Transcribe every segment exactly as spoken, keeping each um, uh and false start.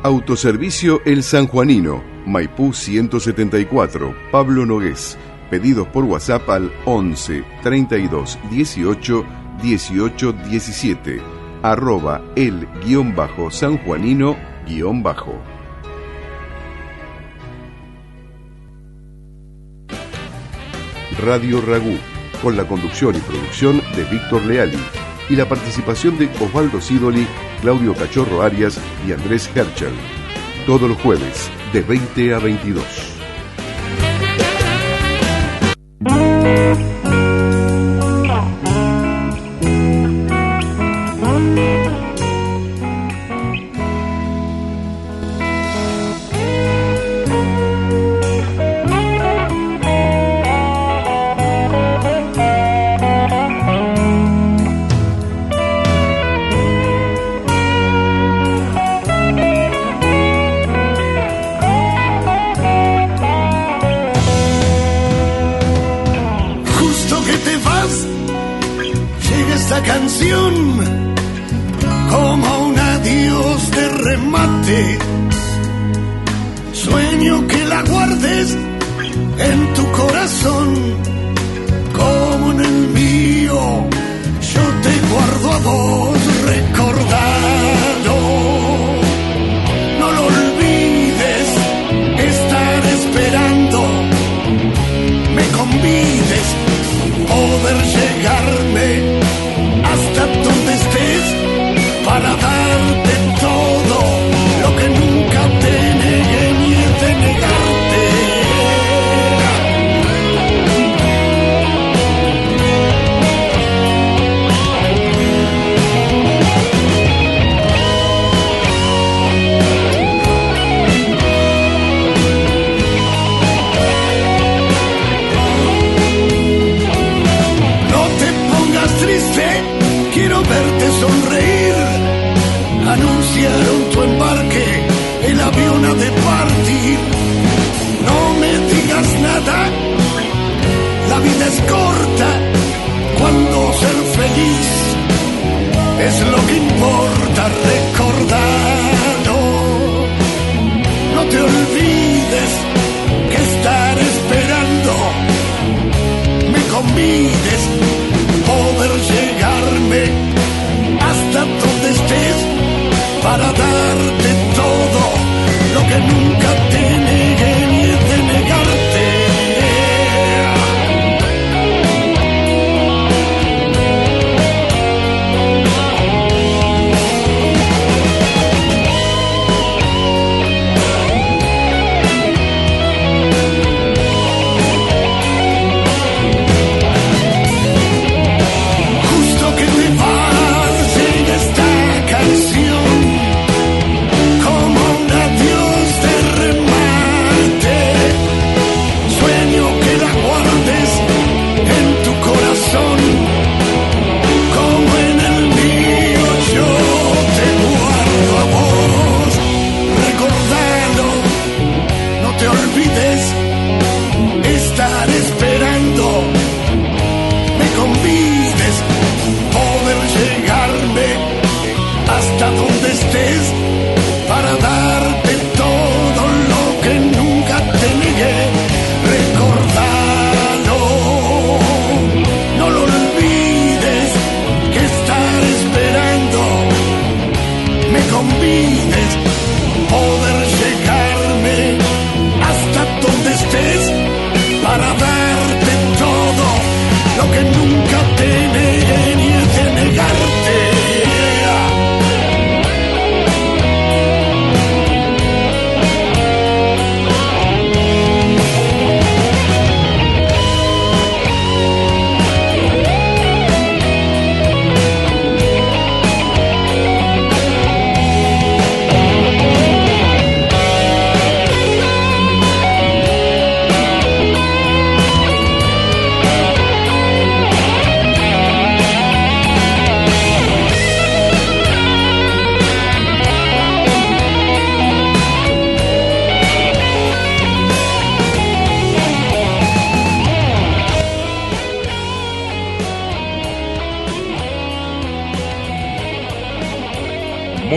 Autoservicio El Sanjuanino, Maipú ciento setenta y cuatro, Pablo Nogués. Pedidos por WhatsApp al once, treinta y dos, dieciocho, dieciocho, diecisiete, arroba el guión bajo sanjuanino guión bajo. Radio Ragú, con la conducción y producción de Víctor Leali y la participación de Osvaldo Sidoli, Claudio Cachorro Arias y Andrés Herschel. Todos los jueves, de veinte a veintidós.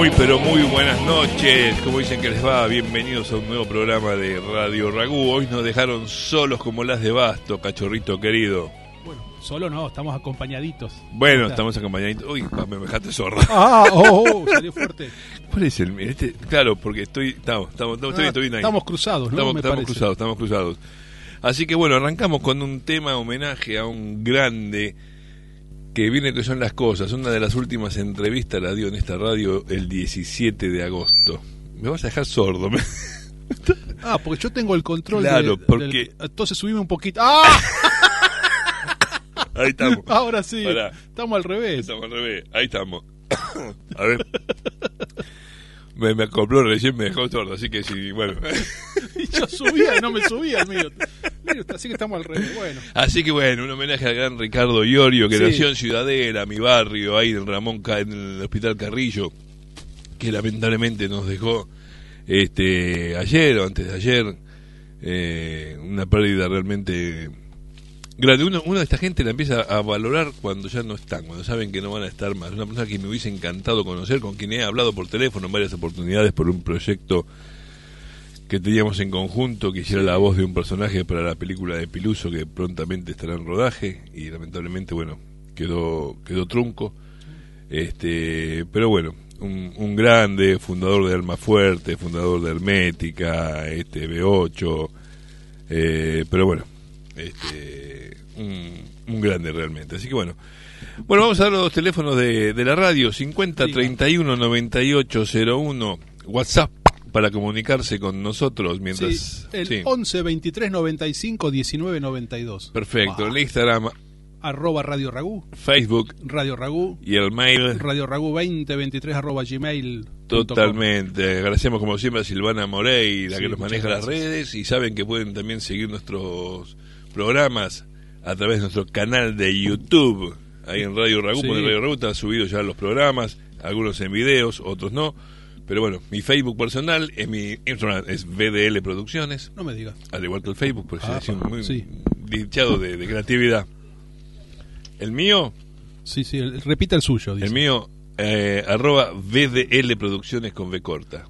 Muy, pero muy buenas noches. Como dicen que les va, bienvenidos a un nuevo programa de Radio Ragú. Hoy nos dejaron solos como las de Basto, cachorrito querido. Bueno, solo no, estamos acompañaditos. Bueno, estamos acompañaditos. Uy, me dejaste sordo. Ah, oh, oh, salió fuerte. ¿Cuál es el este? Claro, porque estoy, estamos, estamos, estamos, Ah, estoy bien ahí. Estamos cruzados, ¿no? Estamos, Me estamos parece. cruzados, estamos cruzados. Así que bueno, arrancamos con un tema homenaje a un grande que viene que son las cosas. Una de las últimas entrevistas la dio en esta radio el diecisiete de agosto. Me vas a dejar sordo. Ah, porque yo tengo el control. Claro, de, porque... del... Entonces subime un poquito. ¡Ah! Ahí estamos. Ahora sí. Pará. Estamos al revés. Estamos al revés. Ahí estamos. A ver. Me, me acopló recién, me dejó sordo, así que sí, bueno. Y yo subía y no me subía el mío. Así que estamos al revés. Bueno. Así que bueno, un homenaje al gran Ricardo Iorio, que Sí. nació en Ciudadela, mi barrio, ahí en Ramón, Ca- en el Hospital Carrillo, que lamentablemente nos dejó este ayer o antes de ayer. Eh, una pérdida realmente grande. Uno, uno de esta gente la empieza a valorar cuando ya no están, cuando saben que no van a estar más. Una persona que me hubiese encantado conocer, con quien he hablado por teléfono en varias oportunidades por un proyecto que teníamos en conjunto, que hiciera la voz de un personaje para la película de Piluso, que prontamente estará en rodaje, y lamentablemente, bueno, quedó quedó trunco. Este, pero bueno, un, un grande, fundador de Almafuerte, fundador de Hermética, este B ocho, eh, pero bueno, este, un, un grande realmente. Así que bueno, bueno, vamos a dar los teléfonos de, de la radio: cincuenta, treinta y uno, noventa y ocho, cero uno, WhatsApp para comunicarse con nosotros mientras... Sí, el sí. once, veintitrés, noventa y cinco, diecinueve, noventa y dos. Perfecto, Wow. el Instagram, Arroba Radio Ragú, Facebook Radio Ragú, y el mail. Radio Ragú veinte veintitrés arroba gmail punto com. Totalmente, agradecemos como siempre a Silvana Moreira, Sí, que nos muchas maneja las gracias. redes, y saben que pueden también seguir nuestros programas a través de nuestro canal de YouTube, ahí en Radio Ragú. Sí. Por Radio Ragú están subidos ya los programas, algunos en videos, otros no, pero bueno, mi Facebook personal es mi Instagram, es V D L Producciones, No me digas. al igual que el Facebook, pues Ah, es un muy sí. dichado de, de creatividad. El mío, Sí, sí, el- repita el suyo. Dice. el mío, eh, arroba V D L Producciones con V corta.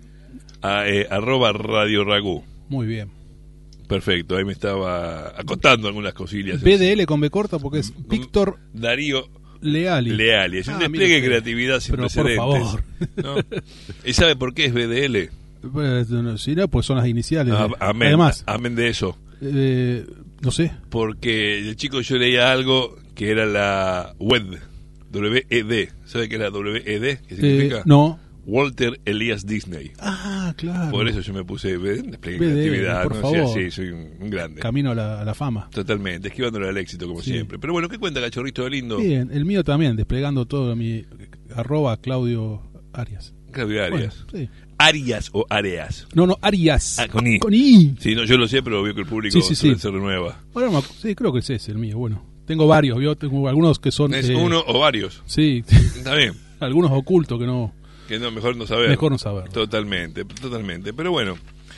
A, eh, arroba Radio Ragú. Muy bien. Perfecto, ahí me estaba acotando algunas cosillas. B D L con B corta porque es Víctor Darío Leali. Leali. Es un Ah, despliegue mire de usted. creatividad sin Pero por precedentes. favor. ¿No? ¿Y sabe por qué es B D L? Pues, no, si no, pues son las iniciales. Ah, de- amén, Además, amén de eso. eh, no sé. Porque el chico yo leía algo que era la W E D. W E D. ¿Sabe qué es la W E D? ¿Qué significa? Eh, no. Walter Elias Disney. Ah, claro. Por eso yo me puse B- despliegue de B D L, creatividad. por ¿no? favor. Sí, sí, soy un, un grande. Camino a la, a la fama. Totalmente, esquivándole al éxito como Sí. siempre. Pero bueno, ¿qué cuenta Cachorrito de Lindo? Bien, el mío también, desplegando todo mi arroba Claudio Arias. Claudio Arias. Bueno, sí. Arias o Areas. No, no, Arias. Ah, con I. Con I. Sí, no, yo lo sé, pero veo que el público Sí, sí, se, sí. se renueva. Bueno, me acu- sí, creo que ese es el mío. Bueno, tengo varios, yo tengo algunos que son... ¿Es eh, uno o varios? Sí, Está bien, algunos ocultos que no... que no, mejor no saber. Mejor no saberlo. Totalmente, totalmente. Pero bueno,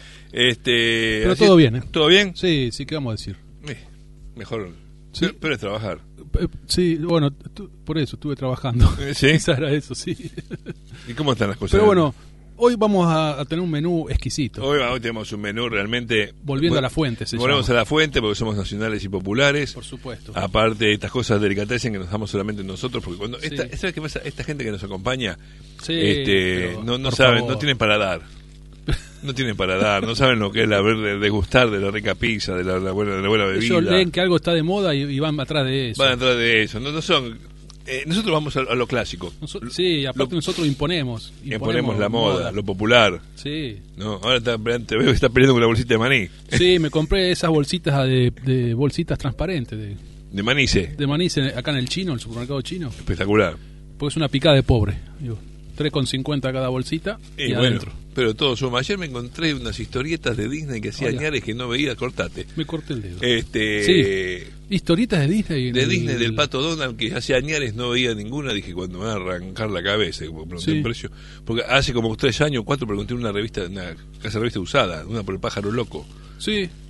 este... Pero así- todo bien, ¿eh? ¿Todo bien? Sí, sí, ¿qué vamos a decir? Eh, mejor. Sí. Pero, pero es trabajar. Eh, Sí, bueno, tu- por eso estuve trabajando. Eh, ¿Sí? Quizá era eso, sí. ¿Y cómo están las cosas? Pero bueno, hoy vamos a, a tener un menú exquisito. Hoy, hoy tenemos un menú realmente... Volviendo bueno, a la fuente, se Volvemos llama. a la fuente porque somos nacionales y populares. Por supuesto. Aparte de estas cosas delicatessen que nos damos solamente nosotros, porque cuando Sí. esta, ¿sabes qué pasa? Esta gente que nos acompaña, Sí, este, pero, no, no por saben, favor. no tienen para dar, no tienen para dar, no saben lo que es la ver- degustar de la rica pizza, de la, la buena, de la buena bebida. Ellos leen que algo está de moda y, y van atrás de eso. Van atrás de eso, no, no son. eh, nosotros vamos a, a lo clásico. Noso- sí, aparte Lo- nosotros imponemos. Imponemos la moda, lo popular. Sí. No, ahora está, te veo que está peleando con una bolsita de maní, Sí, me compré esas bolsitas de, de bolsitas transparentes de, de manice, de maní en- acá en el chino, el supermercado chino. espectacular. Porque es una picada de pobre. Digo, tres con cincuenta cada bolsita y, Y bueno, adentro. pero todo suma. Ayer me encontré unas historietas de Disney que hacía Hola. añares que no veía, cortate. Me corté el dedo. Este, Sí. Historietas de Disney. de el- Disney, del Pato Donald, que hace añares no veía ninguna. Dije, cuando me van a arrancar la cabeza, como pregunté Sí. el precio. Porque hace como tres años, cuatro, pregunté en una revista, una casa de revista usada, una por el Pájaro Loco. Sí.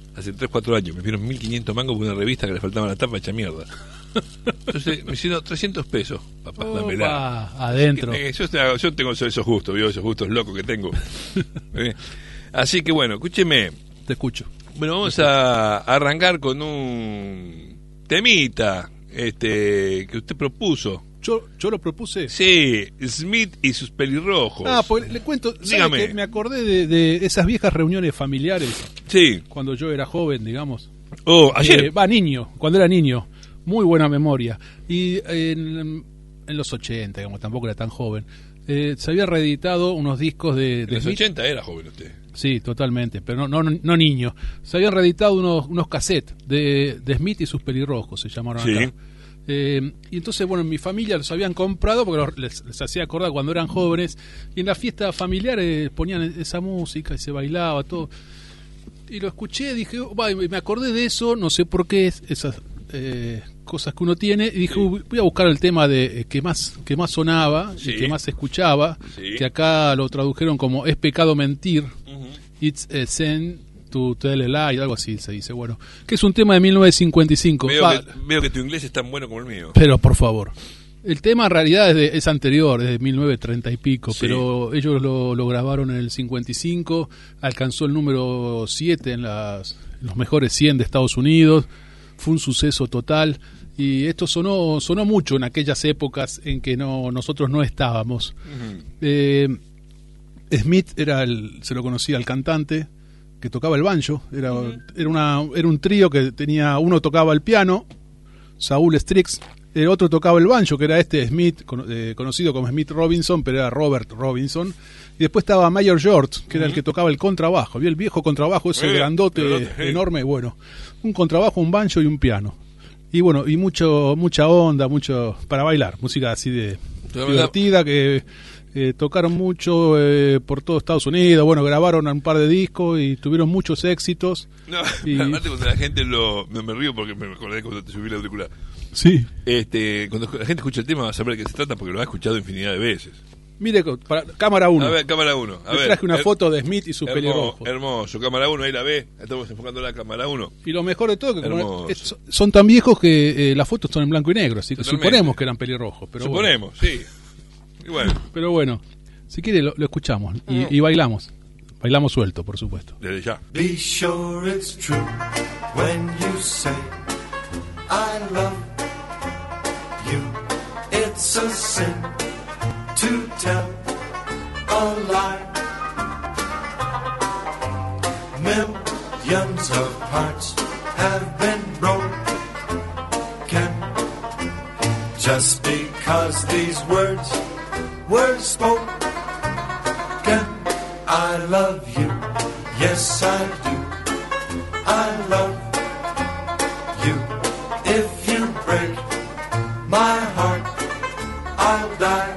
hace tres cuatro años. Me dieron mil quinientos mangos por una revista que le faltaba la tapa hecha mierda. Entonces me hicieron trescientos pesos. Papá, Opa, dámela. adentro. Que, eh, yo, tengo, yo tengo esos gustos, ¿vio? Esos gustos locos que tengo. ¿Eh? Así que bueno, escúcheme. Te escucho. Bueno, vamos a arrancar con un temita este que usted propuso. Yo, yo lo propuse. Sí, Smith y sus pelirrojos. Ah, pues le cuento. ¿sabe Dígame. que me acordé de, de esas viejas reuniones familiares Sí. cuando yo era joven, digamos. Oh, ayer. Eh, va, niño, cuando era niño. Muy buena memoria. Y en, en los ochenta, digamos, tampoco era tan joven. Eh, se había reeditado unos discos de, En de los Smith. ochenta era joven usted. Sí, totalmente, pero no, no, no niño. Se habían reeditado unos, unos cassettes de, de Smith y sus pelirrojos, se llamaron Sí. acá. Eh, y entonces, bueno, en mi familia los habían comprado porque los- les, les hacía acordar cuando eran jóvenes. Y en las fiestas familiares ponían esa música y se bailaba todo. Y lo escuché, dije, oh, va, y me acordé de eso, no sé por qué, es- esas eh, cosas que uno tiene. Y dije, Sí. voy a buscar el tema de eh, que más que más sonaba Sí. y que más se escuchaba, Sí. que acá lo tradujeron como es pecado mentir. Ujú. It's a sin to tell a lie, algo así se dice, bueno, que es un tema de mil novecientos cincuenta y cinco. Veo, Va, que, veo que tu inglés es tan bueno como el mío. pero por favor, el tema en realidad es, de- es anterior, es de mil novecientos treinta y pico, Sí. pero ellos lo, lo grabaron en el cincuenta y cinco, alcanzó el número siete en, las, en los mejores cien de Estados Unidos, fue un suceso total. Y esto sonó sonó mucho en aquellas épocas en que no nosotros no estábamos. Ujú. Eh, Smith era el, se lo conocía al cantante que tocaba el banjo, era, era, una, era un trío que tenía, uno tocaba el piano, Saúl Strix, el otro tocaba el banjo, que era este Smith, cono- eh, conocido como Smith Robinson, pero era Robert Robinson, y después estaba Mayor George, que era el que tocaba el contrabajo, vio el viejo contrabajo, ese Eh, grandote, grandote, sí. enorme, bueno, un contrabajo, un banjo y un piano. Y bueno, y mucho mucha onda, mucho para bailar, música así de Pero divertida, que eh, tocaron mucho eh, por todo Estados Unidos, bueno, grabaron un par de discos y tuvieron muchos éxitos. No, Y- aparte cuando la gente lo... Me, me río porque me acordé cuando te subí la auricular. Sí. Este, cuando la gente escucha el tema va a saber de qué se trata porque lo ha escuchado infinidad de veces. Mire, co- para, cámara uno. A ver, cámara uno. A Le ver, traje una her- foto de Smith y sus hermoso, pelirrojos. hermoso, cámara uno, ahí la ve. Estamos enfocando la cámara uno. Y lo mejor de todo que como Hermoso. es- son tan viejos que eh, las fotos son en blanco y negro, así que Totalmente. suponemos que eran pelirrojos. Pero bueno, Suponemos, sí. Y bueno, pero bueno, si quiere lo, lo escuchamos y, y bailamos. Bailamos suelto, por supuesto. desde ya. Be sure it's true when you say I love you. It's a sin to tell a lie. Millions of hearts have been broken just because these words were spoken. I love you, yes I do. I love you. If you break my heart, I'll die.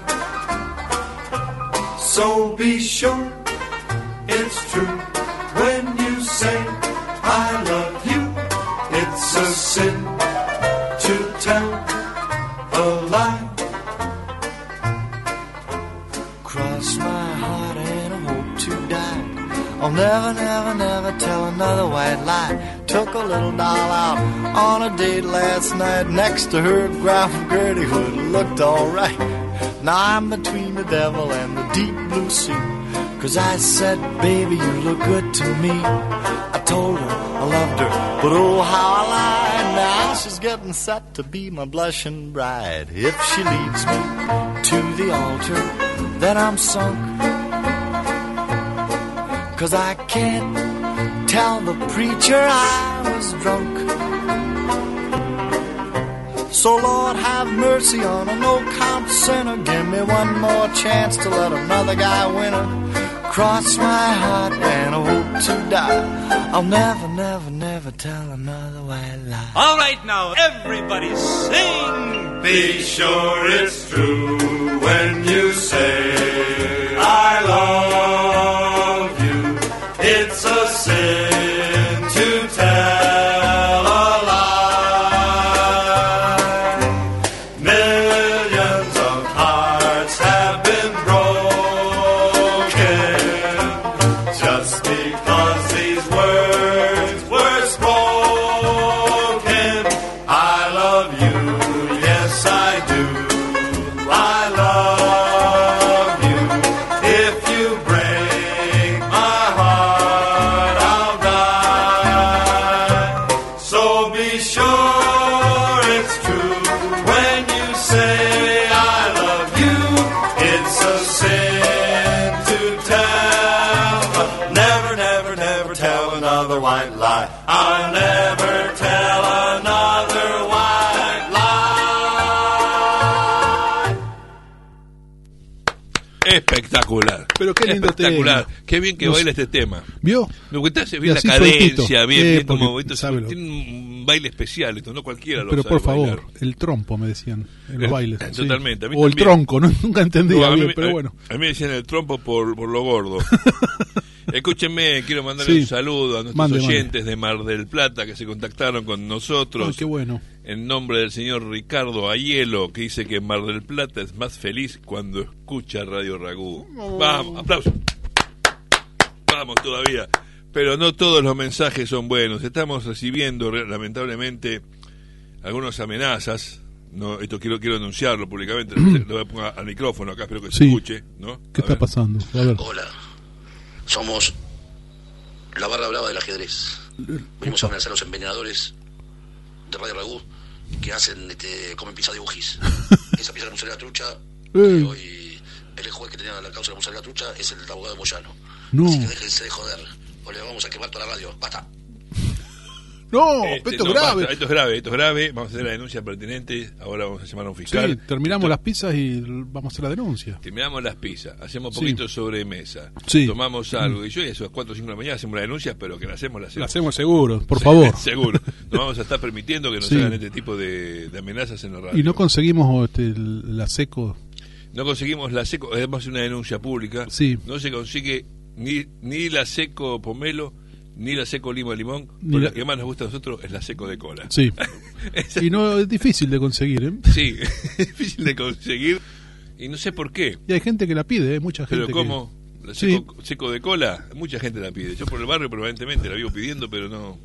So be sure it's true when you say I love you. It's a sin to tell a lie. Cross my heart and I hope to die. I'll never, never, never tell another white lie. Took a little doll out on a date last night. Next to her, Graf Gertie Hood looked alright. Now I'm between the devil and the deep blue sea. Cause I said, baby, you look good to me. I told her I loved her, but oh how I lied. Now she's getting set to be my blushing bride. If she leads me to the altar, then I'm sunk. Cause I can't tell the preacher I was drunk. So Lord have mercy on a no-count sinner. Give me one more chance to let another guy win her. Cross my heart and I hope to die. I'll never, never, never tell another white lie. All right, now, everybody sing. Be sure it's true when you say I love you. It's a sin to tell a lie. Millions of hearts have been broken just because these words were espectacular. Pero qué lindo espectacular. tema. Qué bien que Los- baila este tema. ¿Vio? Lo que te hace Y bien la así cadencia, sueltito. bien, Eh, bien porque como esto, sabe lo- tiene un baile especial, esto no cualquiera lo Pero sabe por favor, bailar. el trompo me decían en los El- bailes. sí. totalmente, a mí O el también. tronco, ¿no? Nunca entendí, No, a, mí, bien, me- pero a- bueno. a mí me decían el trompo por, por lo gordo. Escúchenme, quiero mandarle Sí. un saludo a nuestros Mande, oyentes de Mar del Plata que se contactaron con nosotros. Ay, qué bueno. En nombre del señor Ricardo Ayelo, que dice que Mar del Plata es más feliz cuando escucha Radio Ragú. Vamos, aplausos. Vamos todavía. Pero no todos los mensajes son buenos. Estamos recibiendo, re- lamentablemente, algunas amenazas. No, esto quiero quiero anunciarlo públicamente. Lo voy a poner al micrófono acá, espero que se Sí. escuche, ¿no? ¿Qué A está ver. pasando? A ver. Hola, somos la barra brava del ajedrez. Venimos a amenazar a los envenenadores de Radio Ragú que hacen, este, comen pizza de bujis. Esa pizza de mozzarella trucha, Eh. eh, hoy el juez que tenía la causa de la mozzarella trucha es el abogado de Moyano. No. Así que déjense de joder, o le vamos a quemar toda la radio. Basta. No, Este, esto es no, grave. basta, esto es grave, esto es grave. Vamos a hacer la denuncia pertinente. Ahora vamos a llamar a un Sí, fiscal. terminamos las pizzas y vamos a hacer la denuncia. Terminamos las pizzas, hacemos Sí. poquito sobremesa, Sí. tomamos algo y yo y eso a las cuatro o cinco de la mañana hacemos la denuncia, pero que la hacemos, la La hacemos. hacemos seguro, por favor. Seguro. No vamos a estar permitiendo que nos Sí. hagan este tipo de, de amenazas en la radio. Y no conseguimos este, el- la seco. No conseguimos la seco, además de una denuncia pública. Sí. No se consigue ni, ni la seco pomelo, ni la seco lima limón, Ni pero la- la que más nos gusta a nosotros es la seco de cola. Sí. Esa- Y no es difícil de conseguir, ¿eh? sí, es difícil de conseguir y no sé por qué. Y hay gente que la pide, ¿eh? Mucha gente. Pero que- ¿cómo? La Sí. seco, seco de cola, mucha gente la pide. Yo por el barrio permanentemente la vivo pidiendo, pero no.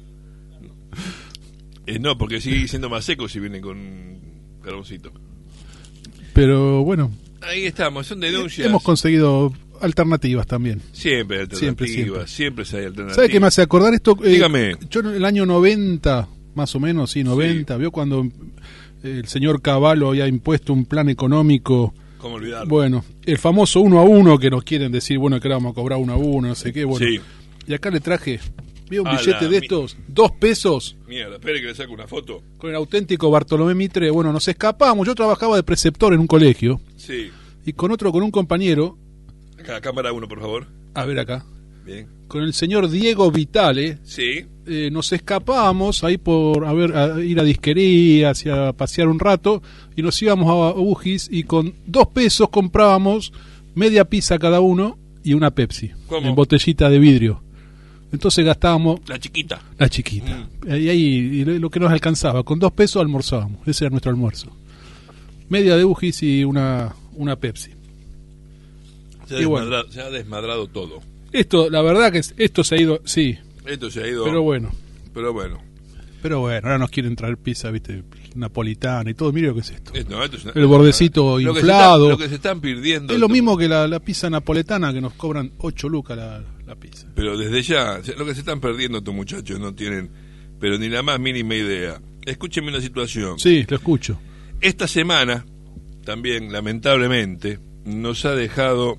Eh, no, porque sigue siendo más seco si viene con carboncito. Pero bueno, Ahí estamos, son denuncias. hemos conseguido alternativas también. Siempre hay Siempre, alternativas, siempre, hay alternativas. ¿Sabe qué me hace acordar esto? Eh, Dígame. Yo en el año noventa, más o menos, sí, noventa, ¿vio cuando el señor Cavallo había impuesto un plan económico? ¿Cómo olvidarlo? Bueno, el famoso uno a uno que nos quieren decir, bueno, que ahora vamos a cobrar uno a uno, no sé qué, bueno. Sí. Y acá le traje, ¿vio un A billete la de mi- estos? Dos pesos, Mierda, espere que le saco una foto. con el auténtico Bartolomé Mitre. Bueno, nos escapamos, yo trabajaba de preceptor en un colegio, Sí. y con otro, con un compañero, Acá, cámara uno, por favor. a ver acá, Bien. con el señor Diego Vitale, Sí. eh, nos escapábamos ahí por a ver a ir a disquerías y a pasear un rato y nos íbamos a Ujis y con dos pesos comprábamos media pizza cada uno y una Pepsi ¿Cómo? en botellita de vidrio. Entonces gastábamos La chiquita. la chiquita Mm. y ahí y lo que nos alcanzaba, con dos pesos almorzábamos, ese era nuestro almuerzo, media de Ujis y una una Pepsi. Se ha, Y bueno. desmadrado, se ha desmadrado todo. Esto, la verdad que es- esto se ha ido, sí, Esto se ha ido. pero bueno. Pero bueno. Pero bueno, ahora nos quieren traer pizza, viste, napolitana y todo. Mire lo que es esto. Eh, no, esto es una- El bordecito lo que se inflado. están- lo que se están perdiendo. Es lo mismo que la, la pizza napoletana, que nos cobran ocho lucas la, la pizza. Pero desde ya, lo que se están perdiendo estos muchachos no tienen, pero ni la más mínima idea. Escúcheme una situación. Sí, lo escucho. Esta semana, también lamentablemente, nos ha dejado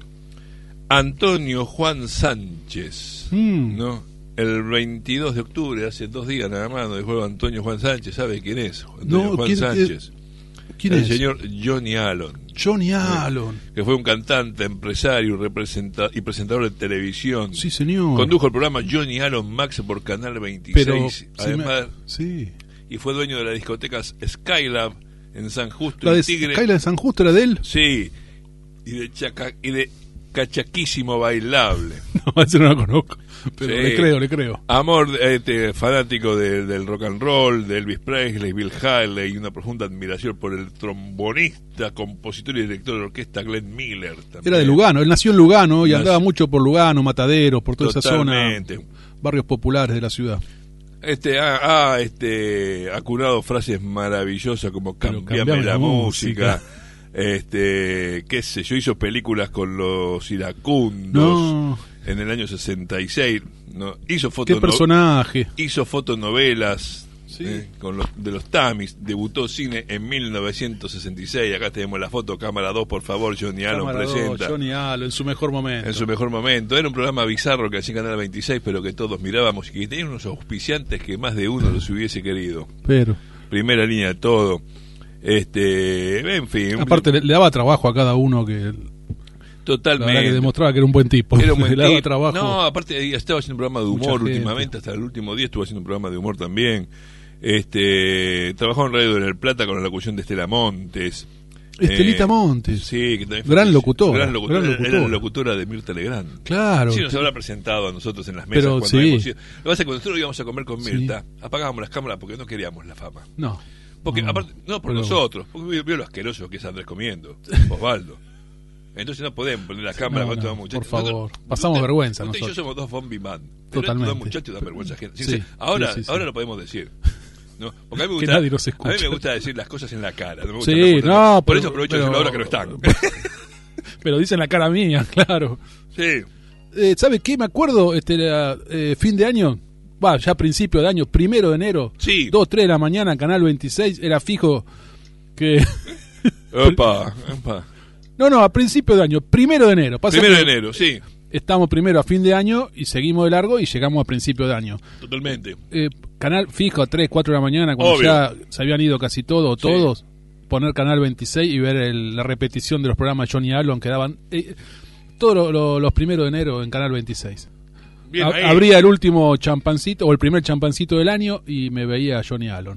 Antonio Juan Sánchez, Mm. ¿no? El veintidós de octubre, hace dos días nada más, nos dejó Antonio Juan Sánchez. ¿Sabe quién es? Antonio No, Juan ¿quién- Sánchez. ¿Quién el es? señor Johnny Allen, Johnny Allen. que fue un cantante, empresario representa- y presentador de televisión. Sí, señor. Condujo el programa Johnny Allen Max por Canal veintiséis. Pero, sí, además, me- sí. y fue dueño de las discotecas Skylab en San Justo La y de Tigre. Skyla de San Justo era de él. Sí, y de, chaca, y de cachaquísimo bailable. No, ese no lo conozco. Pero Sí. le creo, le creo. Amor, este, fanático de- del rock and roll, de Elvis Presley, Bill Haley, y una profunda admiración por el trombonista, compositor y director de orquesta Glenn Miller. También. Era de Lugano. Él nació en Lugano y Nació- andaba mucho por Lugano, Mataderos, por toda esa zona. Totalmente. Barrios populares de la ciudad. Este ha, ha, este ha curado frases maravillosas como Pero cambiame cambiame la la música, música. este qué sé yo, hizo películas con los iracundos No, en el año sesenta y seis, ¿no? Hizo qué fotos personaje. hizo fotonovelas Sí. eh, con los de los Tamis, debutó cine en mil novecientos sesenta y seis. Acá tenemos la foto, cámara dos, por favor. Johnny Allen Cámara dos, presenta Johnny Allen en su mejor momento. en su mejor momento. Era un programa bizarro que hacía en Canal veintiséis, pero que todos mirábamos y que tenía unos auspiciantes que más de uno los hubiese querido. Pero, Primera línea de todo. Este, en fin. aparte, le, le daba trabajo a cada uno que Totalmente. La verdad que demostraba que era un buen tipo. Era un buen Le daba tipo. trabajo. No, aparte estaba haciendo un programa de humor Mucha últimamente, gente. hasta el último día estuvo haciendo un programa de humor también. Este, trabajó en Radio del Plata con la locución de Estela Montes. Estelita Eh, Montes. Sí, que también fue- Gran locutora, Gran locutora. gran Era la locutora. locutora de Mirta Legrand. Claro. Sí, nos habrá presentado a nosotros en las mesas Pero cuando sí. habíamos ido. Lo que pasa es que cuando nosotros íbamos a comer con Sí. Mirta, apagábamos las cámaras porque no queríamos la fama. No. Porque, No, aparte, no por pero- nosotros, porque vio, vio lo asqueroso que es Andrés comiendo, Osvaldo. Entonces no podemos poner la cámara No, con no, todos los muchachos. por favor. Nosotros- Pasamos usted- vergüenza usted y yo nosotros. somos dos Bombi Man. Pero Totalmente. estos dos muchachos dan vergüenza ajena. Sí, Sí, sí. Ahora, sí, sí, sí. ahora lo podemos decir. ¿No? Porque a mí me Que gusta, nadie nos escucha. a mí me gusta decir las cosas en la cara. No me gusta Sí, andar mostrando- no, Por pero- eso aprovecho de pero- decirlo ahora que no están. Pero dicen la cara mía, claro. Sí. Eh, ¿Sabe qué? Me acuerdo, este era, eh, fin de año, va, ya principio de año, primero de enero, Sí. dos, tres de la mañana, Canal veintiséis, era fijo que... Opa, opa. No, no, a principio de año, primero de enero. Pasa Primero de que enero, sí. Estamos primero a fin de año y seguimos de largo y llegamos a principio de año. Totalmente. Eh, canal fijo a tres, cuatro de la mañana, cuando Obvio. ya se habían ido casi todos, Sí. todos, poner Canal veintiséis y ver el- la repetición de los programas de Johnny Allen que daban eh, todos lo- lo- los primeros de enero en Canal veintiséis. Bien A- ahí. abría el último champancito o el primer champancito del año y me veía a Johnny Allen.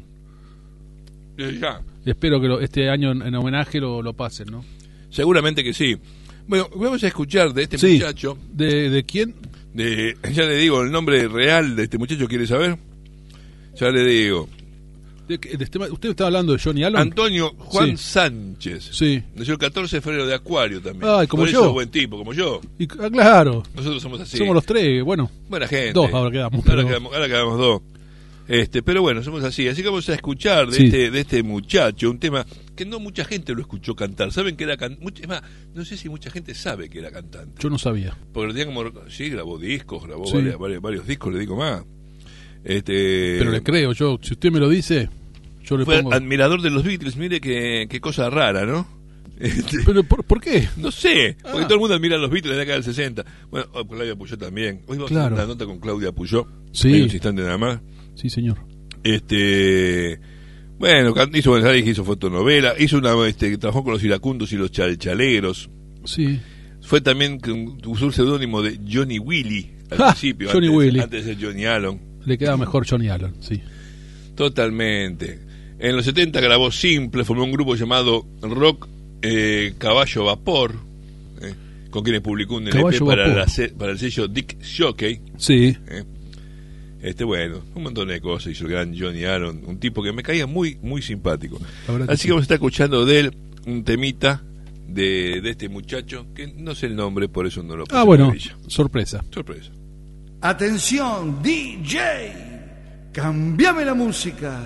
Eh, ya. Espero que lo- este año en, en homenaje lo, lo pasen, ¿no? Seguramente que sí. Bueno, vamos a escuchar de este Sí. muchacho. ¿De, de quién? De, ya le digo el nombre real de este muchacho, ¿quiere saber? Ya le digo. ¿De qué- de este- ¿Usted está hablando de Johnny Allen? Antonio Juan Sí. Sánchez. Sí. Nació el catorce de febrero de Acuario también. Ay, como Por eso yo. es buen tipo, como yo. Y, ah, claro, Nosotros somos así. somos los tres, bueno. Buena gente. Dos ahora quedamos, Ahora pero- quedamos, ahora quedamos dos. Este, pero bueno, somos así. Así que vamos a escuchar de Sí. este de este muchacho un tema que no mucha gente lo escuchó cantar. Saben que era cantante. Es más, no sé si mucha gente sabe que era cantante. Yo no sabía. Porque lo tenía como. Sí, grabó discos, grabó Sí. varias- varios, varios discos, le digo más. Este, Pero le creo, yo, si usted me lo dice, yo le fue pongo... admirador de los Beatles. Mire qué, qué cosa rara, ¿no? Este, ¿Pero por, por qué? no sé, porque Ah. todo el mundo admira a los Beatles de la década del sesenta. Bueno, oh, Claudia Puyó también. Hoy vamos a Claro. hacer una nota con Claudia Puyó. Sí. Hay un instante nada más. Sí, señor. Este, bueno, can- hizo Buenos Aires, hizo fotonovela, hizo una, este, trabajó con los iracundos y los chalchaleros. Sí. Fue también, que usó el seudónimo de Johnny Willy al Ja, principio, Johnny antes, Willy. antes de ser Johnny Allen. Le queda mejor Johnny Allen, sí. Totalmente. En los setenta grabó Simple, formó un grupo llamado Rock eh, Caballo Vapor, eh, con quienes publicó un L P Caballo para, Vapor. la se- para el sello Dick Jockey. Sí. Eh. Este, bueno, un montón de cosas hizo el gran Johnny Allen, un tipo que me caía muy, muy simpático. La verdad que Así sí. que vamos a estar escuchando de él un temita de, de este muchacho, que no sé el nombre, por eso no lo puse Ah, en bueno, la grilla. sorpresa. Sorpresa. Atención, D J, cambiame la música.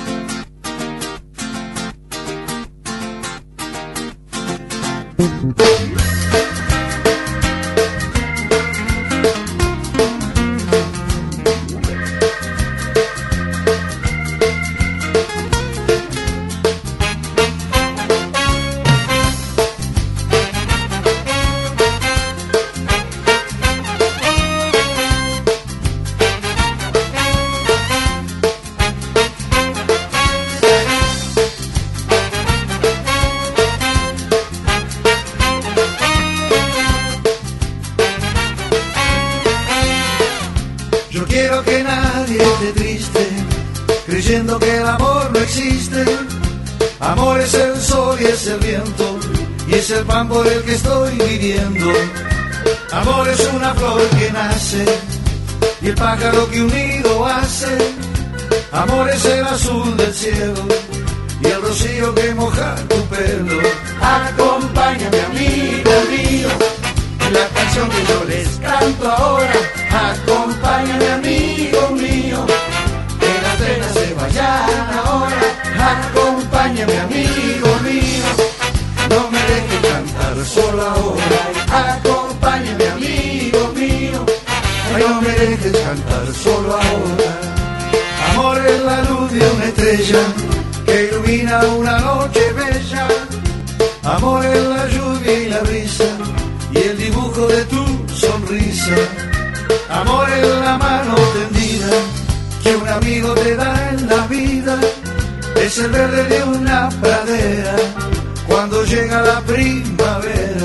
Yo quiero que nadie esté triste, creyendo que el amor no existe. Amor es el sol y es el viento, y es el pan por el que estoy viviendo. Amor es una flor que nace, y el pájaro que un nido hace. Amor es el azul del cielo, y el rocío que moja tu pelo. Acompáñame, amigo mío, en la canción que yo les canto ahora. Acompáñame, amigo mío, que las penas se vayan ahora. Acompáñame, amigo mío, no me dejes cantar solo ahora. Acompáñame, amigo mío, ay, no me dejes cantar solo ahora. Amor es la luz de una estrella que ilumina una noche bella. Amor es la lluvia y la brisa y el dibujo de tu sonrisa. Amor es la mano tendida que un amigo te da en la vida. Es el verde de una pradera cuando llega la primavera.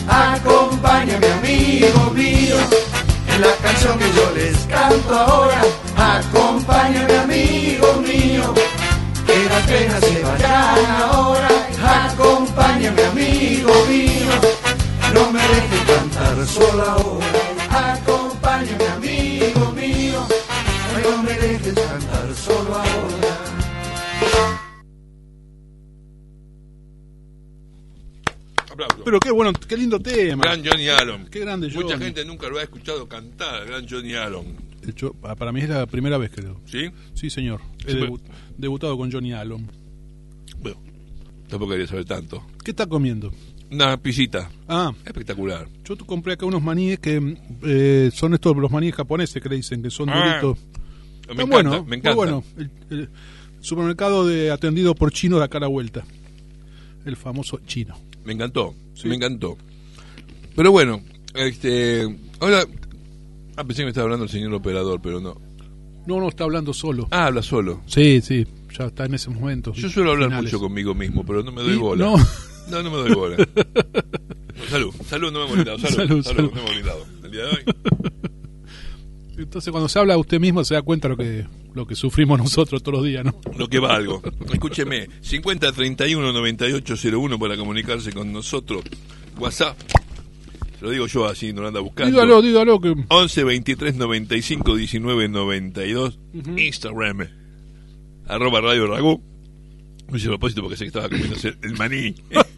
Acompáñame, amigo mío, en la canción que yo les canto ahora. Acompáñame, amigo mío, que las penas se vayan ahora. Acompáñame, amigo mío, no me dejes cantar solo ahora. Acompáñame, amigo mío, no me dejes cantar solo ahora. Aplauso. Pero qué bueno, qué lindo tema. Gran Johnny Allen. Qué grande Johnny. Mucha gente nunca lo ha escuchado cantar, gran Johnny Allen. De hecho, para mí es la primera vez que lo... ¿Sí? Sí, señor. He Sí, debu- debutado con Johnny Allen. Bueno, tampoco quería saber tanto. ¿Qué está comiendo? Una pisita Ah, espectacular. yo te compré acá unos maníes que eh, son estos los maníes japoneses que le dicen que son Ah, duritos. Me Está encanta, bueno, me muy encanta. bueno. El, el supermercado de atendido por chino de acá a la vuelta. El famoso chino. Me encantó, Sí. me encantó. Pero bueno, este, ahora, ah, pensé que me estaba hablando el señor operador, pero no. No, no, está hablando solo. Ah, habla solo. Sí, sí, ya está en ese momento. Yo suelo hablar Finales. mucho conmigo mismo, pero no me doy Y- bola. no. No, no me doy bola. Salud, salud, no me hemos olvidado. Salud, Salud, salud, salud. no me hemos olvidado. El día de hoy. Entonces cuando se habla a usted mismo se da cuenta lo que lo que sufrimos nosotros todos los días, ¿no? Lo que valgo. Escúcheme, cincuenta treinta y uno noventa y ocho cero uno para comunicarse con nosotros. WhatsApp, se lo digo yo así, no lo anda buscando. Dígalo, dígalo que... once veintitrés noventa y cinco diecinueve noventa y dos. Ujú. Instagram, arroba Radio Ragú. No hice a propósito porque sé que estaba comiéndose el maní.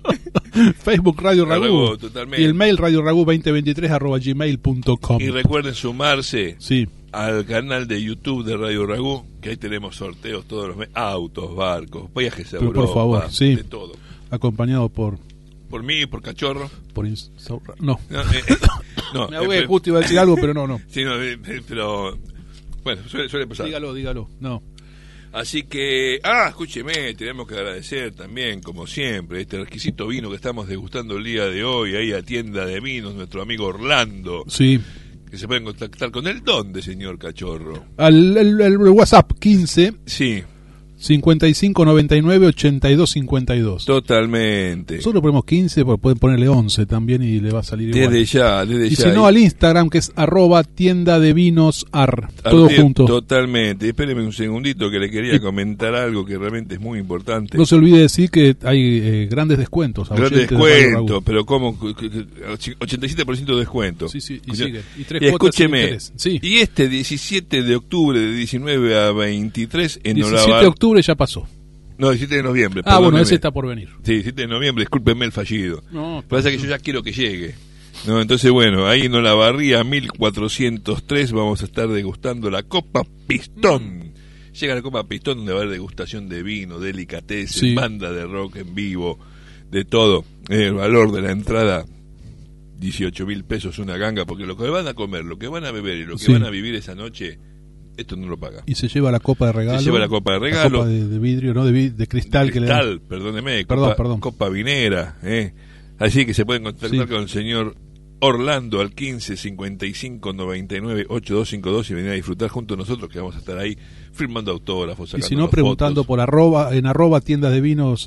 Facebook Radio Ragú. Ragú, totalmente. Y el mail radio ragú veinte veintitrés arroba gmail punto com. Y recuerden sumarse Sí, al canal de YouTube de Radio Ragú, que ahí tenemos sorteos todos los meses, autos, barcos, viajes a Pero por Europa, favor, sí. de todo. acompañado por... Por mí, por Cachorro. por Insaurra- No, No, eh, no, me eh, ahogué, pero- justo iba a decir algo, pero no, no. sí, no, eh, eh, pero bueno, suele, suele pasar. Dígalo, dígalo. No. Así que, ah, escúcheme, tenemos que agradecer también, como siempre, este exquisito vino que estamos degustando el día de hoy, ahí a Tienda de Vinos, nuestro amigo Orlando, Sí. que se pueden contactar con él. ¿Dónde, señor Cachorro? Al el, el WhatsApp quince Sí, cincuenta y cinco noventa y nueve ochenta y dos cincuenta y dos. totalmente. Nosotros ponemos quince, porque pueden ponerle once también y le va a salir igual. Desde ya, desde Y ya. si no, al Instagram, que es arroba tienda de vinos ar. Al Todo tiempo, junto. Totalmente. Espéreme un segundito que le quería comentar algo que realmente es muy importante. No se olvide decir que hay eh, grandes descuentos. a Gran oyentes de Radio descuento, Ragú. pero ¿cómo? ochenta y siete por ciento de descuento. Sí, sí, y Escucha- sigue. Y tres y cuotas sin escúcheme, interés. Sí. y este diecisiete de octubre de diecinueve a veintitrés en diecisiete Olavar- de octubre ya pasó. No, diecisiete de noviembre. Ah, bueno, perdóneme. ese está por venir. Sí, diecisiete de noviembre, discúlpenme el fallido. No, Lo que pasa es que yo ya quiero que llegue. No, entonces, bueno, ahí en Olavarría mil cuatrocientos tres vamos a estar degustando la Copa Pistón. Llega la Copa Pistón donde va a haber degustación de vino, delicatessen, Sí. banda de rock en vivo, de todo. El valor de la entrada, dieciocho mil pesos una ganga, porque lo que van a comer, lo que van a beber y lo que Sí. van a vivir esa noche, esto no lo paga. Y se lleva la copa de regalo. Se lleva la copa de regalo. La copa de, de vidrio, no de, vi- de cristal. que le dan. Cristal, perdóneme, Perdón, copa, perdón. copa vinera, ¿eh? Así que se pueden contactar Sí. con el señor Orlando al quince cincuenta y cinco noventa y nueve ochenta y dos cincuenta y dos y venir a disfrutar junto a nosotros, que vamos a estar ahí firmando autógrafos, Y sacando si no, preguntando fotos. por arroba, en arroba tienda de vinos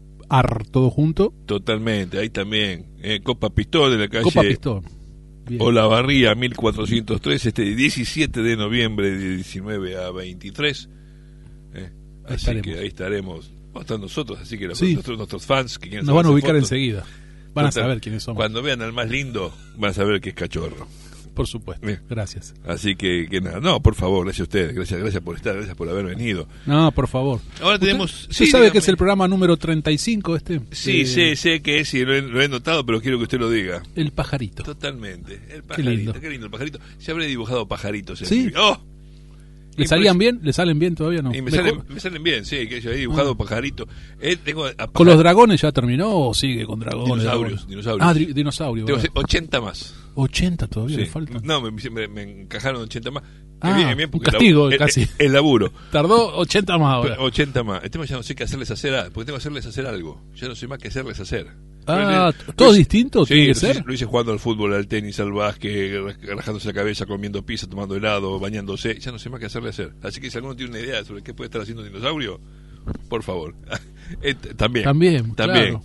ar, todo junto. Totalmente, ahí también, eh, Copa Pistón de la calle Copa Pistón. Bien. Olavarría mil cuatrocientos tres, este diecisiete de noviembre de diecinueve a veintitrés. Eh, Ahí así estaremos. que ahí estaremos, vamos a estar nosotros, así que los- Sí. nuestros, nuestros fans que quieran Nos van a sacarse ubicar fotos, enseguida. Van a Total, saber quiénes somos. Cuando vean al más lindo, van a saber que es Cachorro. Por supuesto. Bien. Gracias. Así que, que nada, no, por favor, gracias a ustedes, gracias, gracias por estar, gracias por haber venido. No, por favor. Ahora ¿Usted- tenemos... ¿Usted sí, sabe dígame. que es el programa número treinta y cinco este? Sí, Eh, sé, sé que es, y lo he, lo he notado, pero quiero que usted lo diga. El pajarito. Totalmente. El Qué pajarito, lindo. qué lindo el pajarito. Se habré dibujado pajaritos en ¿Sí? mi vida. ¡Oh! ¿Le salían bien? ¿Le salen bien todavía no? Y me, Mejor- salen, me salen bien, sí, que yo he dibujado Ah. pajaritos. Eh, tengo a ¿Con los pajar- dragones ya terminó o sigue con dragones? Dinosaurios, dragones? dinosaurios. Ah, dri- dinosaurio. Tengo bueno. ochenta más. ochenta todavía Sí. le faltan. No, me, me, me encajaron ochenta más. Ah, Que viene bien porque un castigo, el, labu- casi. El, el laburo. Tardó ochenta más ahora. Pero ochenta más. El tema ya no sé qué hacerles hacer, a- porque tengo que hacerles hacer algo. Ya no sé más qué hacerles hacer. Ah, Lo- ¿todo lo hice- distinto Sí, tiene que lo hice- ser? Lo hice jugando al fútbol, al tenis, al básquet, raj- rajándose la cabeza, comiendo pizza, tomando helado, bañándose. Ya no sé más qué hacerle hacer. Así que si alguno tiene una idea sobre qué puede estar haciendo un dinosaurio, por favor. Eh, t- también. También, También. claro.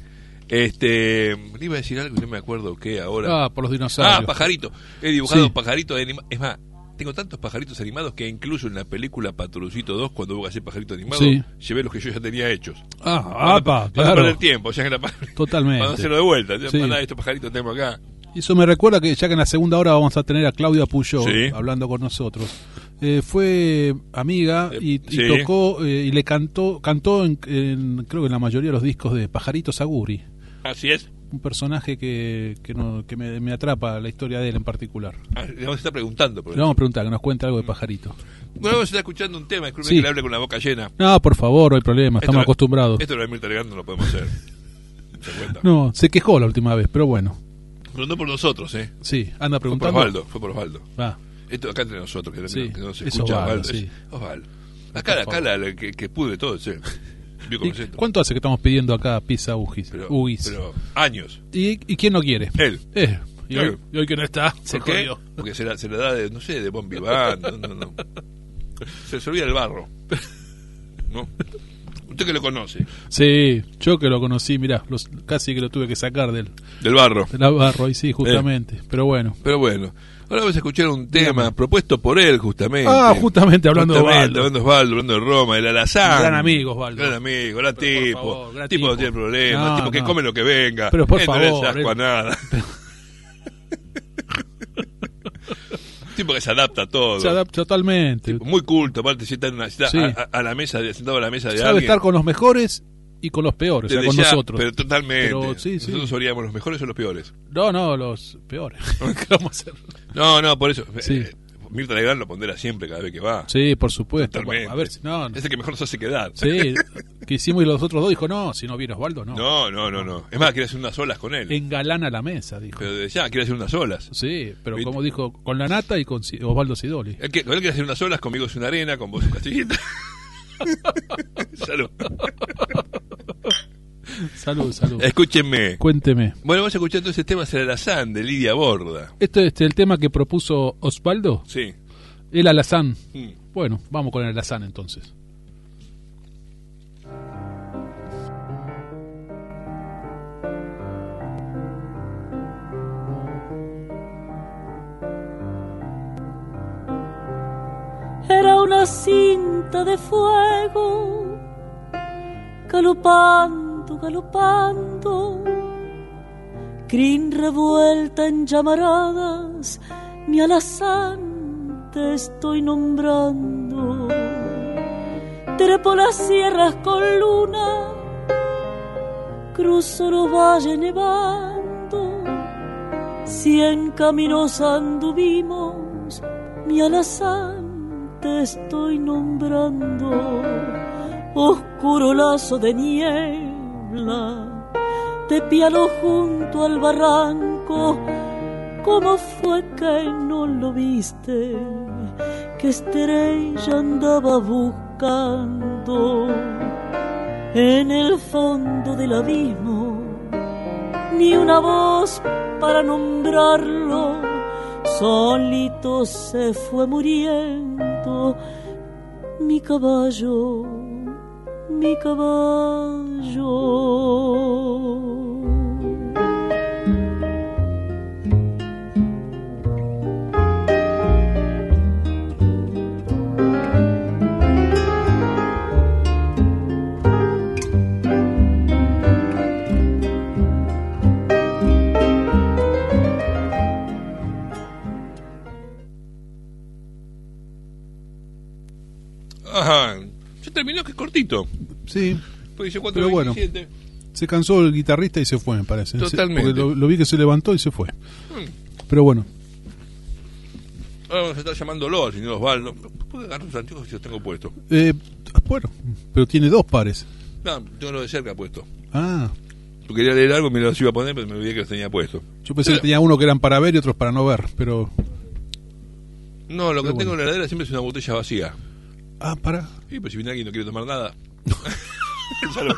Este, le iba a decir algo y no me acuerdo qué ahora. Ah, por los dinosaurios. Ah, pajarito. He dibujado Sí. pajaritos anima- Es más, tengo tantos pajaritos animados que incluso en la película Patrullito dos, cuando hubo que hacer pajarito animado, Sí. llevé los que yo ya tenía hechos. Ah, Para- apa, para no claro. perder tiempo, ya que era para, Totalmente. para no hacerlo de vuelta. Ya, Sí. para nada, estos pajaritos tenemos acá. Eso me recuerda que ya que en la segunda hora vamos a tener a Claudia Puyol Sí. hablando con nosotros. Eh, fue amiga y, y Sí. tocó eh, y le cantó, cantó en, en- creo que en la mayoría de los discos de Pajarito Saguri, Así es. un personaje que, que, no- que me, me atrapa la historia de él en particular. Ah, le vamos a estar preguntando. Por Le eso. vamos a preguntar que nos cuente algo de Pajarito. Bueno, vamos a estar escuchando un tema. Disculpe Sí. que le hable con la boca llena. No, por favor, no hay problema, estamos Esto- acostumbrados. Esto lo de Mirta Legrand no lo podemos hacer. ¿Se cuenta? No, se quejó la última vez, pero bueno, Pero no por nosotros, ¿eh? sí, anda Fue por preguntando. Osvaldo. Fue por Osvaldo. Ah, Esto acá entre nosotros, que, Sí, que no se es escucha Osvaldo, Osvaldo. sí. Es Osvaldo. Acá, Por acá favor. la, la que, que pudre todo, sí. Vio cómo ¿y es esto. ¿cuánto hace que estamos pidiendo acá pizza Ugis? Pero, Ugis. pero años. ¿Y, ¿Y quién no quiere? Él. Eh, y, hoy, Claro. y hoy que no está, se ¿Por qué? jodió. Porque se la, se la da de, no sé, de Bon Vivant. No, no, no. Se, se olvida el barro. ¿No? Usted que lo conoce. Sí, yo que lo conocí, mirá, los, casi que lo tuve que sacar del, Del barro. del barro, ahí sí, justamente. Pero bueno. Pero bueno, ahora vamos a escuchar un tema propuesto por él, justamente. Ah, justamente hablando de Justamente, Osvaldo. hablando de Osvaldo, hablando de Roma, el alazán. Gran amigo, Osvaldo. Gran amigo, gran Pero por tipo. favor, gran tipo no tipo. tiene problema, No, tipo que no. come lo que venga. Pero por Él no le favor, hace asco a él- nada. Tipo que se adapta a todo. Se adapta totalmente. Muy culto, aparte si está, en una, si está Sí. a, a- a la mesa, de- sentado a la mesa de Sabe alguien. estar con los mejores y con los peores, o sea, desde con ya, nosotros. Pero totalmente. Pero sí, sí. Nosotros seríamos los mejores o los peores. No, no, los peores. ¿Qué vamos a hacer? No, no, por eso. Sí. Eh, Mirta Legrand lo pondera siempre cada vez que va. Sí, por supuesto. Totalmente. Bueno, a ver si no. no. Es el que mejor nos hace quedar. Sí, que hicimos y los otros dos dijo, no, si no viene Osvaldo, no. No, no, no, no. Es más, quiere hacer unas olas con él. Engalana la mesa, dijo. Pero desde ya, quiere hacer unas olas. Sí, pero ¿Viste? como dijo, con la nata y con Si- Osvaldo Sidoli. Él, que- él quiere hacer unas olas, conmigo es una arena, con vos un castillito. Salud. Salud, salud. Escúchenme. Cuénteme. Bueno, vamos a escuchar entonces el tema Alazán de Lidia Borda. ¿Este es este, el tema que propuso Osvaldo? Sí. El alazán. Mm. Bueno, vamos con el alazán entonces. Era una cinta de fuego, galopando, galopando, crin revuelta en llamaradas, mi alazán te estoy nombrando. Trepo las sierras con luna, cruzo los valles nevando, cien caminos anduvimos, mi alazán te estoy nombrando. Oscuro lazo de niebla, te pialo junto al barranco. ¿Cómo fue que no lo viste? Que estrella andaba buscando en el fondo del abismo, ni una voz para nombrarlo. Solito se fue muriendo mi caballo, mi caballo. Ajá. Ya terminó, que es cortito. Sí, Porque yo cuatro pero bueno. veintisiete. Se cansó el guitarrista y se fue, me parece. Se- Totalmente. porque lo, lo vi que se levantó y se fue. Mm. Pero bueno, Ahora vamos a estar llamándolo al señor Osvaldo. ¿Puedo agarrar los anteojos si los tengo puestos? eh, bueno, pero tiene dos pares. No, tengo lo de cerca puesto. Ah, Yo quería leer algo, me los iba a poner, pero me olvidé que los tenía puestos. yo pensé que tenía uno que eran para ver y otros para no ver, pero... No, lo que Pero tengo bueno. en la heladera siempre es una botella vacía. Ah, para. Y pues si viene alguien y no quiere tomar nada. Salud.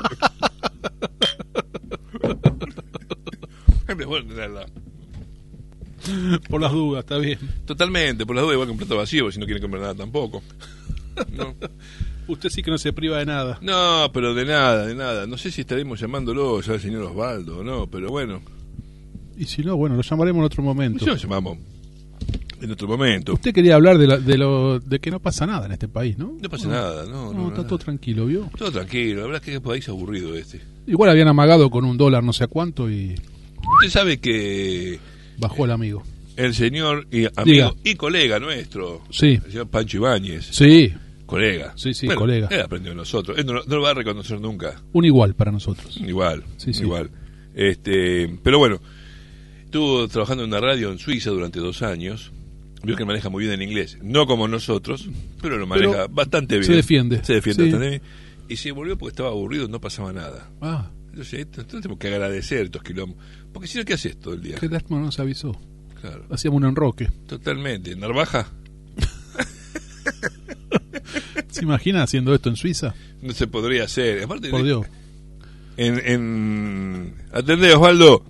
Siempre es bueno tenerla. Por las dudas, está bien. Totalmente, por las dudas igual que un plato vacío, si no quieren comer nada tampoco. ¿No? Usted sí que no se priva de nada. No, pero de nada, de nada. No sé si estaremos llamándolo ya al señor Osvaldo o no, pero bueno. Y si no, bueno, lo llamaremos en otro momento. Si lo llamamos en otro momento. Usted quería hablar de, la, de lo de que no pasa nada en este país, ¿no? No pasa no, nada, no. No, no está nada. todo tranquilo, ¿vio? Todo tranquilo, la verdad es que es un país aburrido este. Igual habían amagado con un dólar no sé a cuánto y... Usted sabe que... Bajó el amigo. El señor y amigo Diga. y colega nuestro, sí. el señor Pancho Ibáñez. Sí. Colega. Sí, sí, bueno, colega. Él aprendió de nosotros. Él no, no lo va a reconocer nunca. Un igual para nosotros. Igual, sí, sí. igual. Este, pero bueno, estuvo trabajando en una radio en Suiza durante dos años. Vio que maneja muy bien el inglés. No como nosotros, pero lo maneja pero bastante bien. Se defiende. Se defiende sí. bastante bien. Y se volvió porque estaba aburrido, no pasaba nada. Ah. Entonces, entonces tenemos que agradecer estos quilombos. Porque si no, ¿qué haces todo el día? Qué lástima no nos avisó. Claro. Hacíamos un enroque. Totalmente. ¿Narvaja? ¿Se imagina haciendo esto en Suiza? No se podría hacer. Aparte, por Dios. En, en... Atendé, Osvaldo.